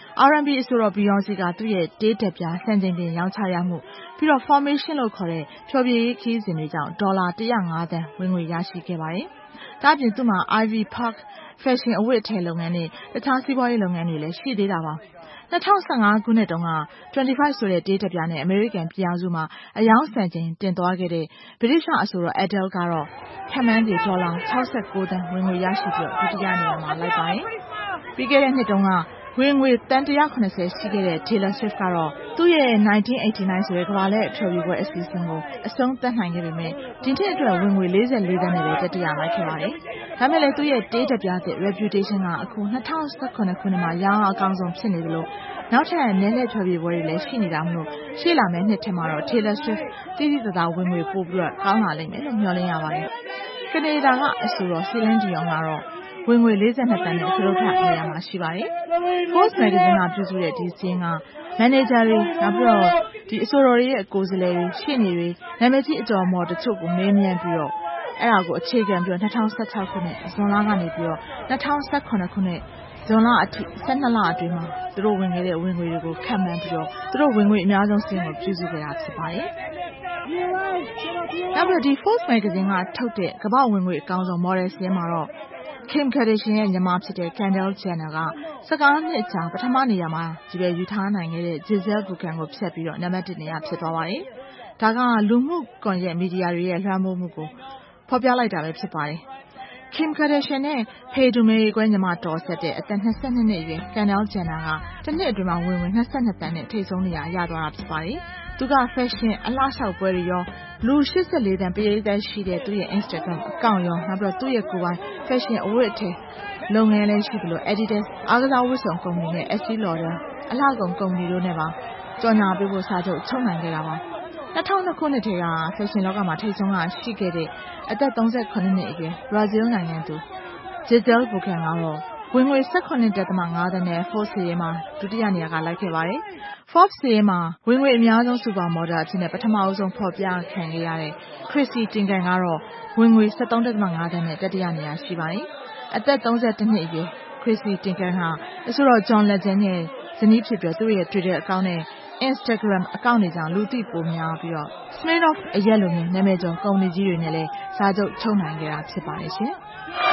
R and B အဆိုတော့ Beyonce ကသူ့ရဲ့တေးတက်ပြစံချိန်တင်ရောင်းချရမှုပြီးတော့ Formation လို့ခေါ်တဲ့ဖျော်ဖြေရေးခီးစဉ်တွေကြောင့်ဒေါ်လာone hundred fiveသန်းဝင်ငွေရရှိခဲ့ပါတယ်။ဒါ့အပြင်သူ့မှာ Ivy Park Fashion အဝတ်အထည်လုပ်ငန်းနဲ့တခြားစီးပွားရေးလုပ်ငန်းတွေလည်းရှိသေးတာပါ။two thousand fifteenခုနှစ်တုန်းကtwenty-fiveဆိုတဲ့တေးတက်ပြနဲ့အမေရိကန်ပြည်ထောင်စုမှာအယောင်စံချိန်တင်သွားခဲ့တဲ့ဗြိတိရှအဆိုတော့ Adele ကတော့ခန့်မှန်းခြေဒေါ်လာsixty-nineသန်းဝင်ငွေရရှိပြီးဒုတိယနေရာမှာလိုက်ပါတယ်။ပြီးခဲ့တဲ့နှစ်တုန်းကဝင်ငွေသန်းone hundred seventyရှိခဲ့တဲ့ Taylor Swift ကတော့သူ့ရဲ့nineteen eighty-nineဆိုတဲ့ကမ္ဘာလှည့်အဖျော်ဖြေပွဲအစီအစဉ်ကိုအဆုံးသတ်နိုင်ခဲ့ပေမဲ့ဒီနှစ်အတွက်ဝင်ငွေforty-fourသန်းနဲ့ပဲတတိယလိုက်ခဲ့ပါတယ်။ဒါမဲ့လည်းသူ့ရဲ့တေးတက်ပြတဲ့ reputation ကအခုtwenty seventeenခုနှစ်မှာရောင်းအကောင်းဆုံးဖြစ်နေသလိုနောက်ထပ်နယ်လှည့်ဖျော်ဖြေပွဲတွေလည်းရှိနေတာမို့ရှေ့လာမယ့်နှစ်ထဲမှာတော့ Taylor Swift တိတိကျကျဝင်ငွေပိုပြီးတော့ကောင်းလာလိမ့်မယ်လို့မျှော်လင့်ရပါတယ်။ကနေဒါကအဆိုတော့ Celine Dion ကတော့ဝင်ငွေforty-fourသန်းနဲ့စတုတ္ထနေရာမှာရှိပါတယ်။ Forbes magazine ကပြုစုတဲ့ဒီစင်းကမန်နေဂျာတွေနောက်ပြီးတော့ဒီအဆိုတော်တွေရဲ့ကိုယ်စားလှယ်တွေရှင်းနေတွေနာမည်ကြီးအတော်မော်တချို့ကိုမေးမြန်းပြီးတော့အဲ့ဒါကိုအခြေခံပြီးတော့twenty sixteenခုနှစ်ဇွန်လကနေပြီးတော့twenty seventeenခုနှစ်ဇွန်လအထိtwelveလအတွင်းမှာသူတို့ဝင်ခဲ့တဲ့ဝင်ငွေတွေကိုခန့်မှန်းပြီးတော့သူတို့ဝင်ငွေအများဆုံးစင်းကိုပြုစုခဲ့တာဖြစ်ပါတယ်။နောက်ပြီးဒီ Forbes magazine ကထုတ်တဲ့ကမ္ဘာဝင်ငွေအကောင်းဆုံး model စင်းမှာတော့Kim Kardashian ရဲ့ညီမဖြစ်တဲ့ Kendall Jenner ကfifteenနှစ်ကြာပထမနေရာမှာကြီးပဲယူထားနိုင်ခဲ့တဲ့ Gisele Bündchen ကိုဖျက်ပြီးတော့နံပါတ်oneနေရာဖြစ်သွားပါတယ်။ဒါကလူမှုကွန်ရက်မီဒီယာတွေရဲ့လွှမ်းမိုးမှုကိုဖော်ပြလိုက်တာပဲဖြစ်ပါတယ်။ Kim Kardashian နဲ့ဖေတူမေကွဲညီမတော်ဆက်တဲ့အသက်twenty-twoနှစ်အရွယ် Kendall Jenner ကတစ်နှစ်အတွင်းမှာဝင်ဝင်twenty-twoသန်းနဲ့ထိပ်ဆုံးနေရာရသွားတာဖြစ်ပါတယ်။သူက fashion အလှလျှောက်ပွဲတွေရောလူeighty-fourသန်းပရိသတ်ရှိတဲ့သူ့ရဲ့ Instagram အကောင့်ရောနောက်ပြီးတော့သူ့ရဲ့ကိုယ်ပိုင် fashion အဝတ်အထည်လုပ်ငန်းလည်းရှိသလို Adidas အားကစားဝတ်စုံကုမ္ပဏီနဲ့ Estee Lauder အလှကုန်ကုမ္ပဏီတို့နဲ့ပါကြော်ညာပေးဖို့စာချုပ်ချုပ်နိုင်ခဲ့တာပါtwo thousand twoခုနှစ်ထဲက fashion လောကမှာထိပ်ဆုံးကရှိခဲ့တဲ့အသက်thirty-sevenနှစ်အရွယ် Brazil နိုင်ငံသူ Gisele Bündchen ကတော့ဝင်ငွေseventeen point fiveသန်းနဲ့ Forbes စာရင်းမှာဒုတိယနေရာကလိုက်ခဲ့ပါတယ်။ Forbes စာရင်းမှာဝင်ငွေအများဆုံး supermodel အဖြစ်နဲ့ပထမဆုံးဖော်ပြခံခဲ့ရတဲ့ Chrissy Teigen ကတော့ဝင်ငွေthirteen point fiveသန်းနဲ့တတိယနေရာရှိပါတယ်။အသက်thirty-oneနှစ်အရွယ် Chrissy Teigen ဟာအဆိုတော် John Legend ရဲ့ဇနီးဖြစ်ပြီးသူ့ရဲ့ Twitter အကောင့်နဲ့ Instagram အကောင့်တွေကြောင့်လူသိပိုများပြီးတော့ Smirnoff အရက်လိုမျိုးနာမည်ကျော်ကုမ္ပဏီကြီးတွေနဲ့လည်းစာချုပ်ချုပ်နိုင်ခဲ့တာဖြစ်ပါတယ်ရှင်။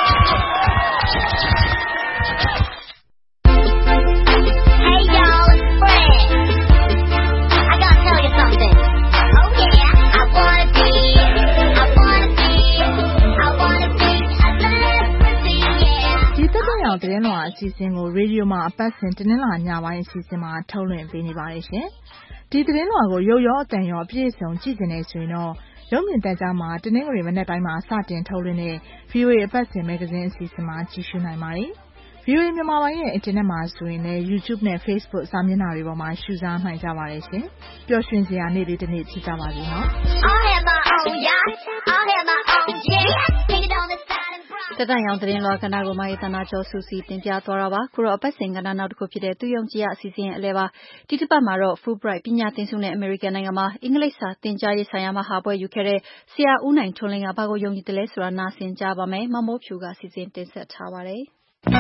Hey y'all, it's Fred. I gotta tell you something. Oh yeah, I wanna be, I wanna be, I wanna be a celebrity, yeah. ဒီသက်သက်ရောင်သတင်းလွှာအစီအစဉ်ကိုရေဒီယိုမှာအပတ်စဉ်တင်းလာညပိုင်းအစီအစဉ်မှာထုတ်လွှင့်ပေးနေပါတယ်ရှင်။ဒီသတင်းလွှာကိုရုပ်ရောအသံရောအပြည့်အစုံကြည့်နေဆိုရင်တော့ရုပ်မြင်သံကြားမှာတနင်္ဂနွေမနက်ပိုင်းမှာစတင်ထုတ်လွှင့်တဲ့ V O A အပတ်စဉ်မဂ္ဂဇင်းအစီအစဉ်မှာကြည့်ရှုနိုင်ပါတယ်။ V O A မြန်မာပိုင်းရဲ့အင်တာနက်မှာဆိုရင်လည်း YouTube နဲ့ Facebook စာမျက်နှာတွေပေါ်မှာရှုစားနိုင်ကြပါတယ်ရှင်။ပျော်ရွှင်စရာနေ့လေးတစ်နေ့ဖြစ်ကြပါစေနော်။တက်တန်ရောင်သတင်းလွှာကဏ္ဍကိုမာရီတနာကျော်စုစည်းတင်ပြသွားတာပါ။ခုတော့အပတ်စဉ်ကဏ္ဍနောက်တစ်ခုဖြစ်တဲ့သူယုံကြည်ရအစီအစဉ်အလဲပါ။ဒီတစ်ပတ်မှာတော့ Fulbright ပညာသင်ဆုနဲ့အမေရိကန်နိုင်ငံမှာအင်္ဂလိပ်စာသင်ကြားရေးဆိုင်ရာမဟာဘွဲ့ယူခဲ့တဲ့ဆရာဦးနိုင်ထွန်းလင်းကဘာကိုယုံကြည်တယ်လဲဆိုတာနားဆင်ကြပါမယ်။မမိုးဖြူကစီစဉ်တင်ဆက်ထားပါတယ်။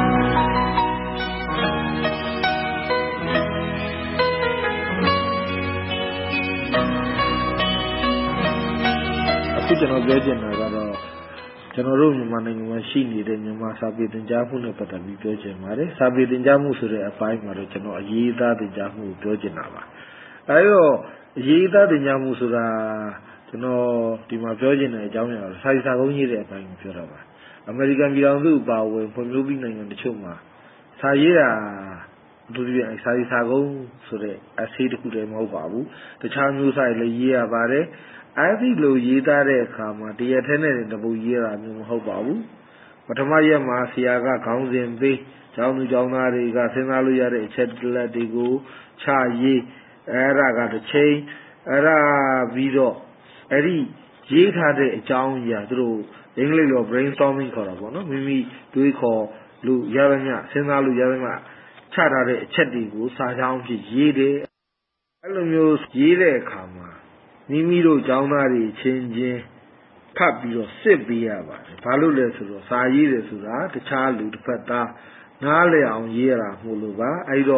အခုကျွန်တော်ပြောချင်တာကတော့ကျွန်တော်တို့မြန်မာနိုင်ငံမှာရှိနေတဲ့မြန်မာစာပေသင်ကြားမှုနဲ့ပတ်သက်ပြီးပြောချင်ပါတယ်။စာပေသင်ကြားမှုဆိုတဲ့အပိုင်းမှာတော့ကျွန်တော်အရေးသားသင်ကြားမှုကိုပြောချင်တာပါ။အဲတော့အရေးသားသင်ကြားမှုဆိုတာကျွန်တော်ဒီမှာပြောချင်တဲ့အကြောင်းအရာကိုစာရေးစာကုန်းရေးတဲ့အပိုင်းကိုပြောတာပါ။အမေရိကန်ပြည်ထောင်စုပါဝင်ဖွံ့ဖြိုးပြီးနိုင်ငံတချို့မှာစာရေးတာဒုတိယစာရေးစာကုန်းဆိုတဲ့အဆေးတစ်ခုတည်းမဟုတ်ပါဘူး။တခြားမျိုးစာတွေလည်းရေးရပါတယ်။အဲ့ဒီလိုရေးသားတဲ့အခါမှာတရက်ထဲနဲ့တပုတ်ရေးတာမျိုးမဟုတ်ပါဘူးပထမရက်မှာဆရာကခေါင်းစဉ်ပေးကျောင်းသူကျောင်းသားတွေကစဉ်းစားလို့ရတဲ့အချက်လက်တွေကိုချရေးအဲ့ဒါကတစ်ချိန်အဲ့ဒါပြီးတော့အဲ့ဒီရေးထားတဲ့အကြောင်းအရာသူတို့အင်္ဂလိပ်လို brainstorming ခေါ်တာပေါ့နော်မိမိတွေးခေါ်လို့ရရမြစဉ်းစားလို့ရရမြချထားတဲ့အချက်တွေကိုစာကြောင်းဖြစ်ရေးတယ်အဲ့လိုမျိုးရေးတဲ့အခါမှာမိမိတို့ကျောင်းသားတွေချင်းချင်းဖတ်ပြီးတော့စစ်ပေးရပါတယ်ဘာလို့လဲဆိုတော့စာရေးတယ်ဆိုတာတခြားလူတစ်ဖက်သားနားလည်အောင်ရေးရတာမို့လို့ပါအဲဒီတော့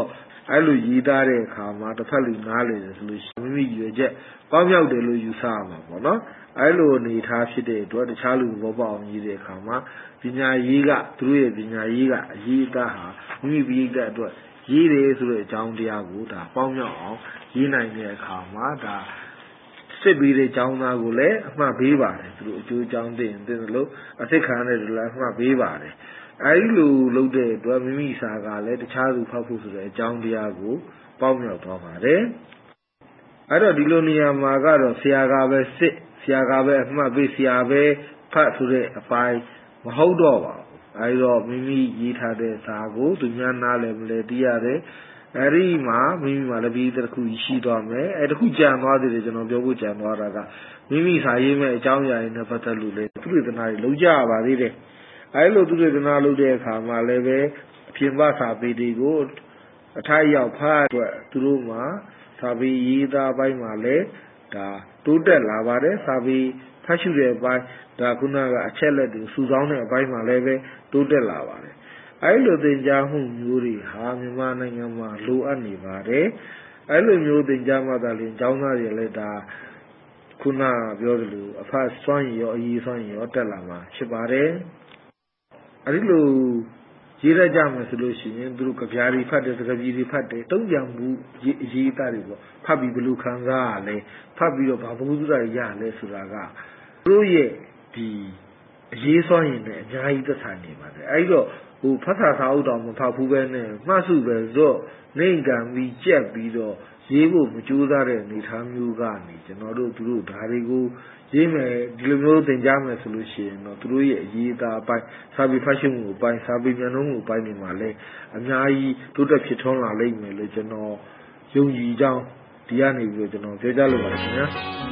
အဲ့လိုရေးသားတဲ့အခါမှာတစ်ဖက်လူနားလည်တယ်ဆိုလို့ရှိရင်မိမိရွယ်ချက်ပေါင်းမြောက်တယ်လို့ယူဆရမှာပေါ့နော်အဲ့လိုအနေထားဖြစ်တဲ့အတွက်တခြားလူဘောပေါအောင်ရေးတဲ့အခါမှာပညာရေးကသူတို့ရဲ့ပညာရေးကအရေးအသားဟာမိမိပြည်တဲ့အတွက်ရေးတယ်ဆိုတဲ့အကြောင်းတရားကိုဒါပေါင်းမြောက်အောင်ရေးနိုင်တဲ့အခါမှာဒါစစ်ပြီးတဲ့အကြောင်းသားကိုလည်းအမှတ်ပေးပါတယ်သူတို့အကျိုးအကြောင်းသိရင်သိတယ်လို့အသိခံတဲ့လူလည်းအမှတ်ပေးပါတယ်အဲ့လိုလုပ်တဲ့အတွက်မိမိစာကလည်းတခြားသူဖောက်ဖို့ဆိုတဲ့အကြောင်းတရားကိုပေါင်းမြောက်သွားပါတယ်အဲ့တော့ဒီလိုနေရာမှာကတော့ဆရာကပဲစစ်ဆရာကပဲအမှတ်ပေးဆရာပဲဖတ်ဆိုတဲ့အပိုင်းမဟုတ်တော့ပါဘူးအဲ့တော့မိမိရေးထားတဲ့စာကိုသူများနားလည်းမလဲသိရတယ်အဲ့ဒီမှာမိမိမှာလည်းပြီးတစ်ခုရှိသွားမယ်အဲ့တခုကြံသွားသေးတယ်ကျွန်တော်ပြောဖို့ကြံသွားတာကမိမိစာရေးမဲ့အကြောင်းအရာတွေနဲ့ပတ်သက်လို့လေသူတွေတနာတွေလုံးကြပါသေးတယ်အဲ့လိုသူတွေတနာလုပ်တဲ့အခါမှာလည်းပဲအပြင်ပစာပေတွေကိုအထိုက်ရောက်ဖတ်အတွက်သူတို့မှာစာပေရေးသားပိုင်းမှာလည်းဒါတိုးတက်လာပါတယ်စာပေဖတ်ရှုတဲ့အပိုင်းဒါခုနကအချက်လက်တွေစုဆောင်းတဲ့အပိုင်းမှာလည်းပဲတိုးတက်လာပါတယ်အဲ့လိုသင်ကြားမှုမျိုးတွေဟာမြန်မာနိုင်ငံမှာလိုအပ်နေပါတယ်အဲ့လိုမျိုးသင်ကြားမှသာလျှင်ကျောင်းသားတွေလည်းဒါခုနပြောသလိုအဖတ်စွမ်းရည်ရောအရေးစွမ်းရည်ရောတက်လာမှာဖြစ်ပါတယ်အဲ့ဒီလိုရေးရကြမယ်ဆိုလို့ရှိရင်သူတို့ကြပြားတွေဖတ်တယ်စကားပြည်တွေဖတ်တယ်တုံ့ပြန်မှုအရေးအသားတွေပေါ့ဖတ်ပြီးဘယ်လိုခံစားရလဲဖတ်ပြီးတော့ဘာဘုသူတွေရလဲဆိုတာကသူတို့ရဲ့ဒီအရေးစွမ်းရည်နဲ့အများကြီးသက်ဆိုင်နေပါတယ်အဲ့တော့ဟိုဖတ်စာစာအုပ်တော်မဖတ်ဘူးပဲနဲ့မှတ်စုပဲဆိုနေကံပြီးကြက်ပြီးတော့ရေးဖို့မကြိုးစားတဲ့အနေထားမျိုးကနေကျွန်တော်တို့သူတို့ဓာတ်တွေကိုရေးမယ်ဒီလိုမျိုးသင်ကြားမယ်ဆိုလို့ရှိရင်တော့သူတို့ရဲ့အရေးအသားအပိုင်းစာပေဖတ်ရှုမှုအပိုင်းစာပေဉာဏ်လုံးမှုအပိုင်းတွေမှာလည်းအများကြီးတိုးတက်ဖြစ်ထွန်းလာလိမ့်မယ်လို့ကျွန်တော်ယုံကြည်ကြောင်းဒီကနေပြီးတော့ကျွန်တော်ပြောကြားလိုပါတယ်ခင်ဗျာ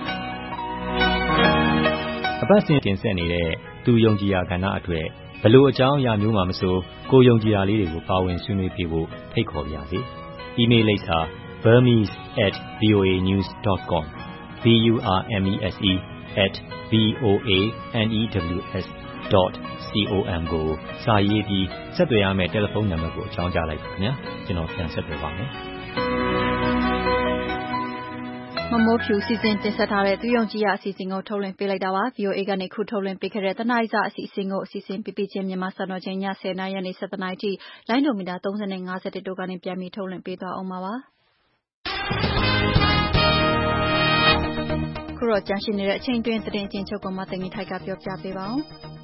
အပတ်စဉ်တင်ဆက်နေတဲ့သူယုံကြည်ရာကဏ္ဍအတွက်ဘလို့အကြောင်းအရာမျိုးမှမဆိုကိုယုံကြည်ရာလေးတွေကိုပါဝင်ဆွေးနွေးပြဖို့ဖိတ်ခေါ်ပါရစေ။ email လိပ်စာ burmese at voanews dot com b u r m e s e at v o a n e w s dot com ကိုစာရေးပြီးဆက်သွယ်ရမယ့်တယ်လီဖုန်းနံပါတ်ကိုအကြောင်းကြားလိုက်ပါခင်ဗျာကျွန်တော်ပြန်ဆက်သွယ်ပါမယ်မမိုးဖြူစီစဉ်တင်ဆက်ထားတဲ့သူယုံကြည်ရာအစီအစဉ်ကိုထုတ်လွှင့်ပေးလိုက်တာပါ ဗီအိုအေ ကနေခုထုတ်လွှင့်ပေးခဲ့တဲ့တနားရီစာအစီအစဉ်ကိုအစီအစဉ်ပြပြချင်းမြန်မာစံတော်ချိန်ညဆယ်နာရီကနေဆယ်တနာရီထိလိုင်းဒိုမီတာသုံး၅၁တို့ကနေပြန်ပြီးထုတ်လွှင့်ပေးသွားအောင်ပါပါခုတော့ကြန့်ရှိနေတဲ့အချိန်တွင်းသတင်းအချင်းချုပ်ကိုမသိင်္ဂီထိုက်ကပြောပြပေးပါအောင်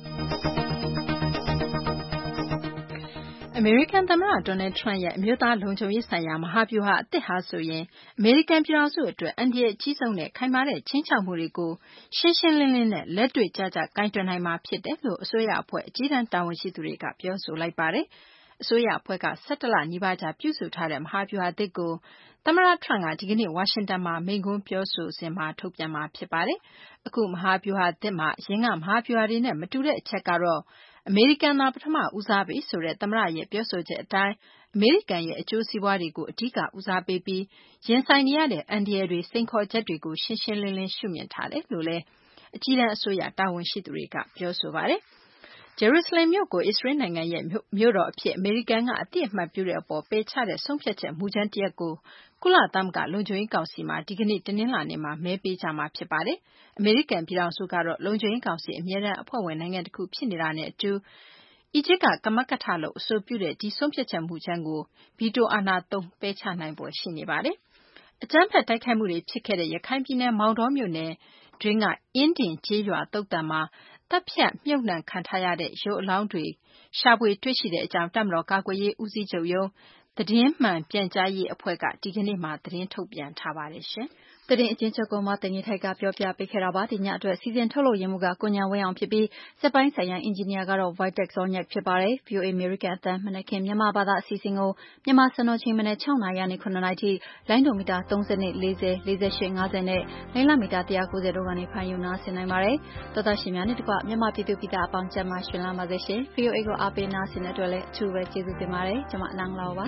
အမေရိကန်သမ္မတဒေါ်နယ်ထရန့်ရဲ့အမျိုးသားလုံခြုံရေးဆိုင်ရာမဟာဗျူဟာအသစ်ဟာဆိုရင်အမေရိကန်ပြည်ထောင်စုအတွက်အန္တရာယ်အကြီးဆုံးနဲ့ခိုင်မာတဲ့ခြိမ်းခြောက်မှုတွေကိုရှင်းရှင်းလင်းလင်းနဲ့လက်တွေ့ကျကျကိုင်တွယ်နိုင်မှာဖြစ်တယ်လို့အစိုးရအဖွဲ့အကြီးတန်းတာဝန်ရှိသူတွေကပြောဆိုလိုက်ပါတယ်။အစိုးရအဖွဲ့ကဆယ်တလနီးပါးကြာပြုစုထားတဲ့မဟာဗျူဟာအသစ်ကိုသမ္မတထရန့်ကဒီကနေ့ဝါရှင်တန်မှာမိန့်ခွန်းပြောဆိုစဉ်မှာထုတ်ပြန်မှာဖြစ်ပါတယ်။အခုမဟာဗျူဟာအသစ်မှာအရင်ကမဟာဗျူဟာတွေနဲ့မတူတဲ့အချက်ကတော့အမေရိကန်သာပထမဦးစားပေးဆိုတဲ့သမ္မတရဲ့ပြောဆိုချက်အတိုင်းအမေရိကန်ရဲ့အကျိုးစီးပွားတွေကိုအဓိကဦးစားပေးပြီးရင်ဆိုင်နေရတဲ့အန္တရာယ်တွေစိန်ခေါ်ချက်တွေကိုရှင်းရှင်းလင်းလင်းရှုမြင်ထားတယ်လို့လည်းအကြီးတန်းအစိုးရတာဝန်ရှိသူတွေကပြောဆိုပါတယ်။ဂျေရုဆလင်မြို့ကိုအစ္စရေးနိုင်ငံရဲ့မြို့တော်အဖြစ်အမေရိကန်ကအသိအမှတ်ပြုတဲ့အပေါ်ပယ်ချတဲ့ဆုံးဖြတ်ချက်မူကြမ်းတရပ်ကိုကုလသမဂ္ဂလုံခြုံရေးကောင်စီမှာဒီကနေ့တနင်္လာနေ့မှာမဲပေးကြမှာဖြစ်ပါတယ်။အမေရိကန်ပြည်ထောင်စုကတော့လုံခြုံရေးကောင်စီအမြဲတမ်းအဖွဲ့ဝင်နိုင်ငံတစ်ခုဖြစ်နေတာနဲ့အတူအီဂျစ်ကကမကထလို့အဆိုပြုတဲ့ဒီဆုံးဖြတ်ချက်မူကြမ်းကိုဗီတိုအာဏာသုံးပယ်ချနိုင်ဖွယ်ရှိနေပါတယ်။အကြမ်းဖက်တိုက်ခိုက်မှုတွေဖြစ်ခဲ့တဲ့ရခိုင်ပြည်နယ်မောင်တောမြို့နယ်တွင်းကအင်းဒင်ကျေးရွာသုတ်တံမှာတပ်ဖြတ်မြုပ်နှံခံထားရတဲ့ရုပ်အလောင်းတွေရှာဖွေတွေ့ရှိတဲ့အကြောင်းတပ်မတော်ကာကွယ်ရေးဦးစီးချုပ်ရုံးသတင်းမှန်ပြန်ကြားရေးအဖွဲ့ကဒီကနေ့မှသတင်းထုတ်ပြန်ထားပါတယ်ရှင်။သတင်းအချင်းချုပ်ကမှတင်ရထိုက်ကပြောပြပေးခဲ့တာပါဒီညအတွက်စီစဉ်ထုတ်လို့ရမှုကကိုညာဝင်းအောင်ဖြစ်ပြီးစက်ပိုင်းဆိုင်ရာအင်ဂျင်နီယာကတော့ Vitek Zonyek ဖြစ်ပါတယ် ဗီအိုအေ American အသံမနက်ခင်းမြန်မာဘာသာအစီအစဉ်ကိုမြန်မာစံတော်ချိန်မနေ့၆နာရီကနေ9နာရီထိလိုင်းဒိုမီတာ၃၀ ၄၀ ၄၈ ၅၀နဲ့လိုင်းလမီတာ၁၉၀တို့ကနေဖန်ယူနာဆင်နိုင်ပါတယ်တော်တော်ရှင်များနဲ့တကွမြန်မာပြည်သူပြည်သားအပေါင်းကျန်းမာရှင်လာပါစေရှင် ဗီအိုအေကိုအားပေးနာဆင်တဲ့အတွက်လည်းအထူးပဲကျေးဇူးတင်ပါတယ်ကျွန်မအနန်းလောက်ပါ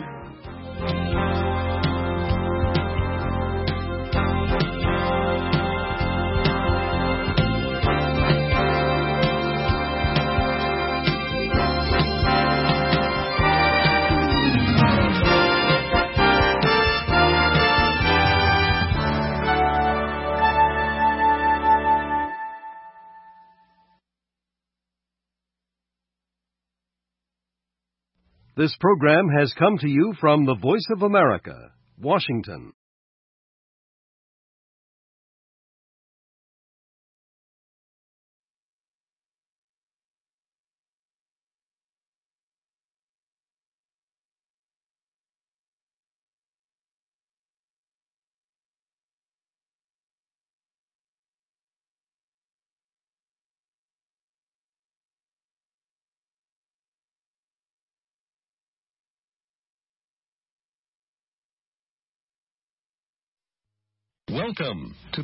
This program has come to you from the Voice of America, Washington. Welcome to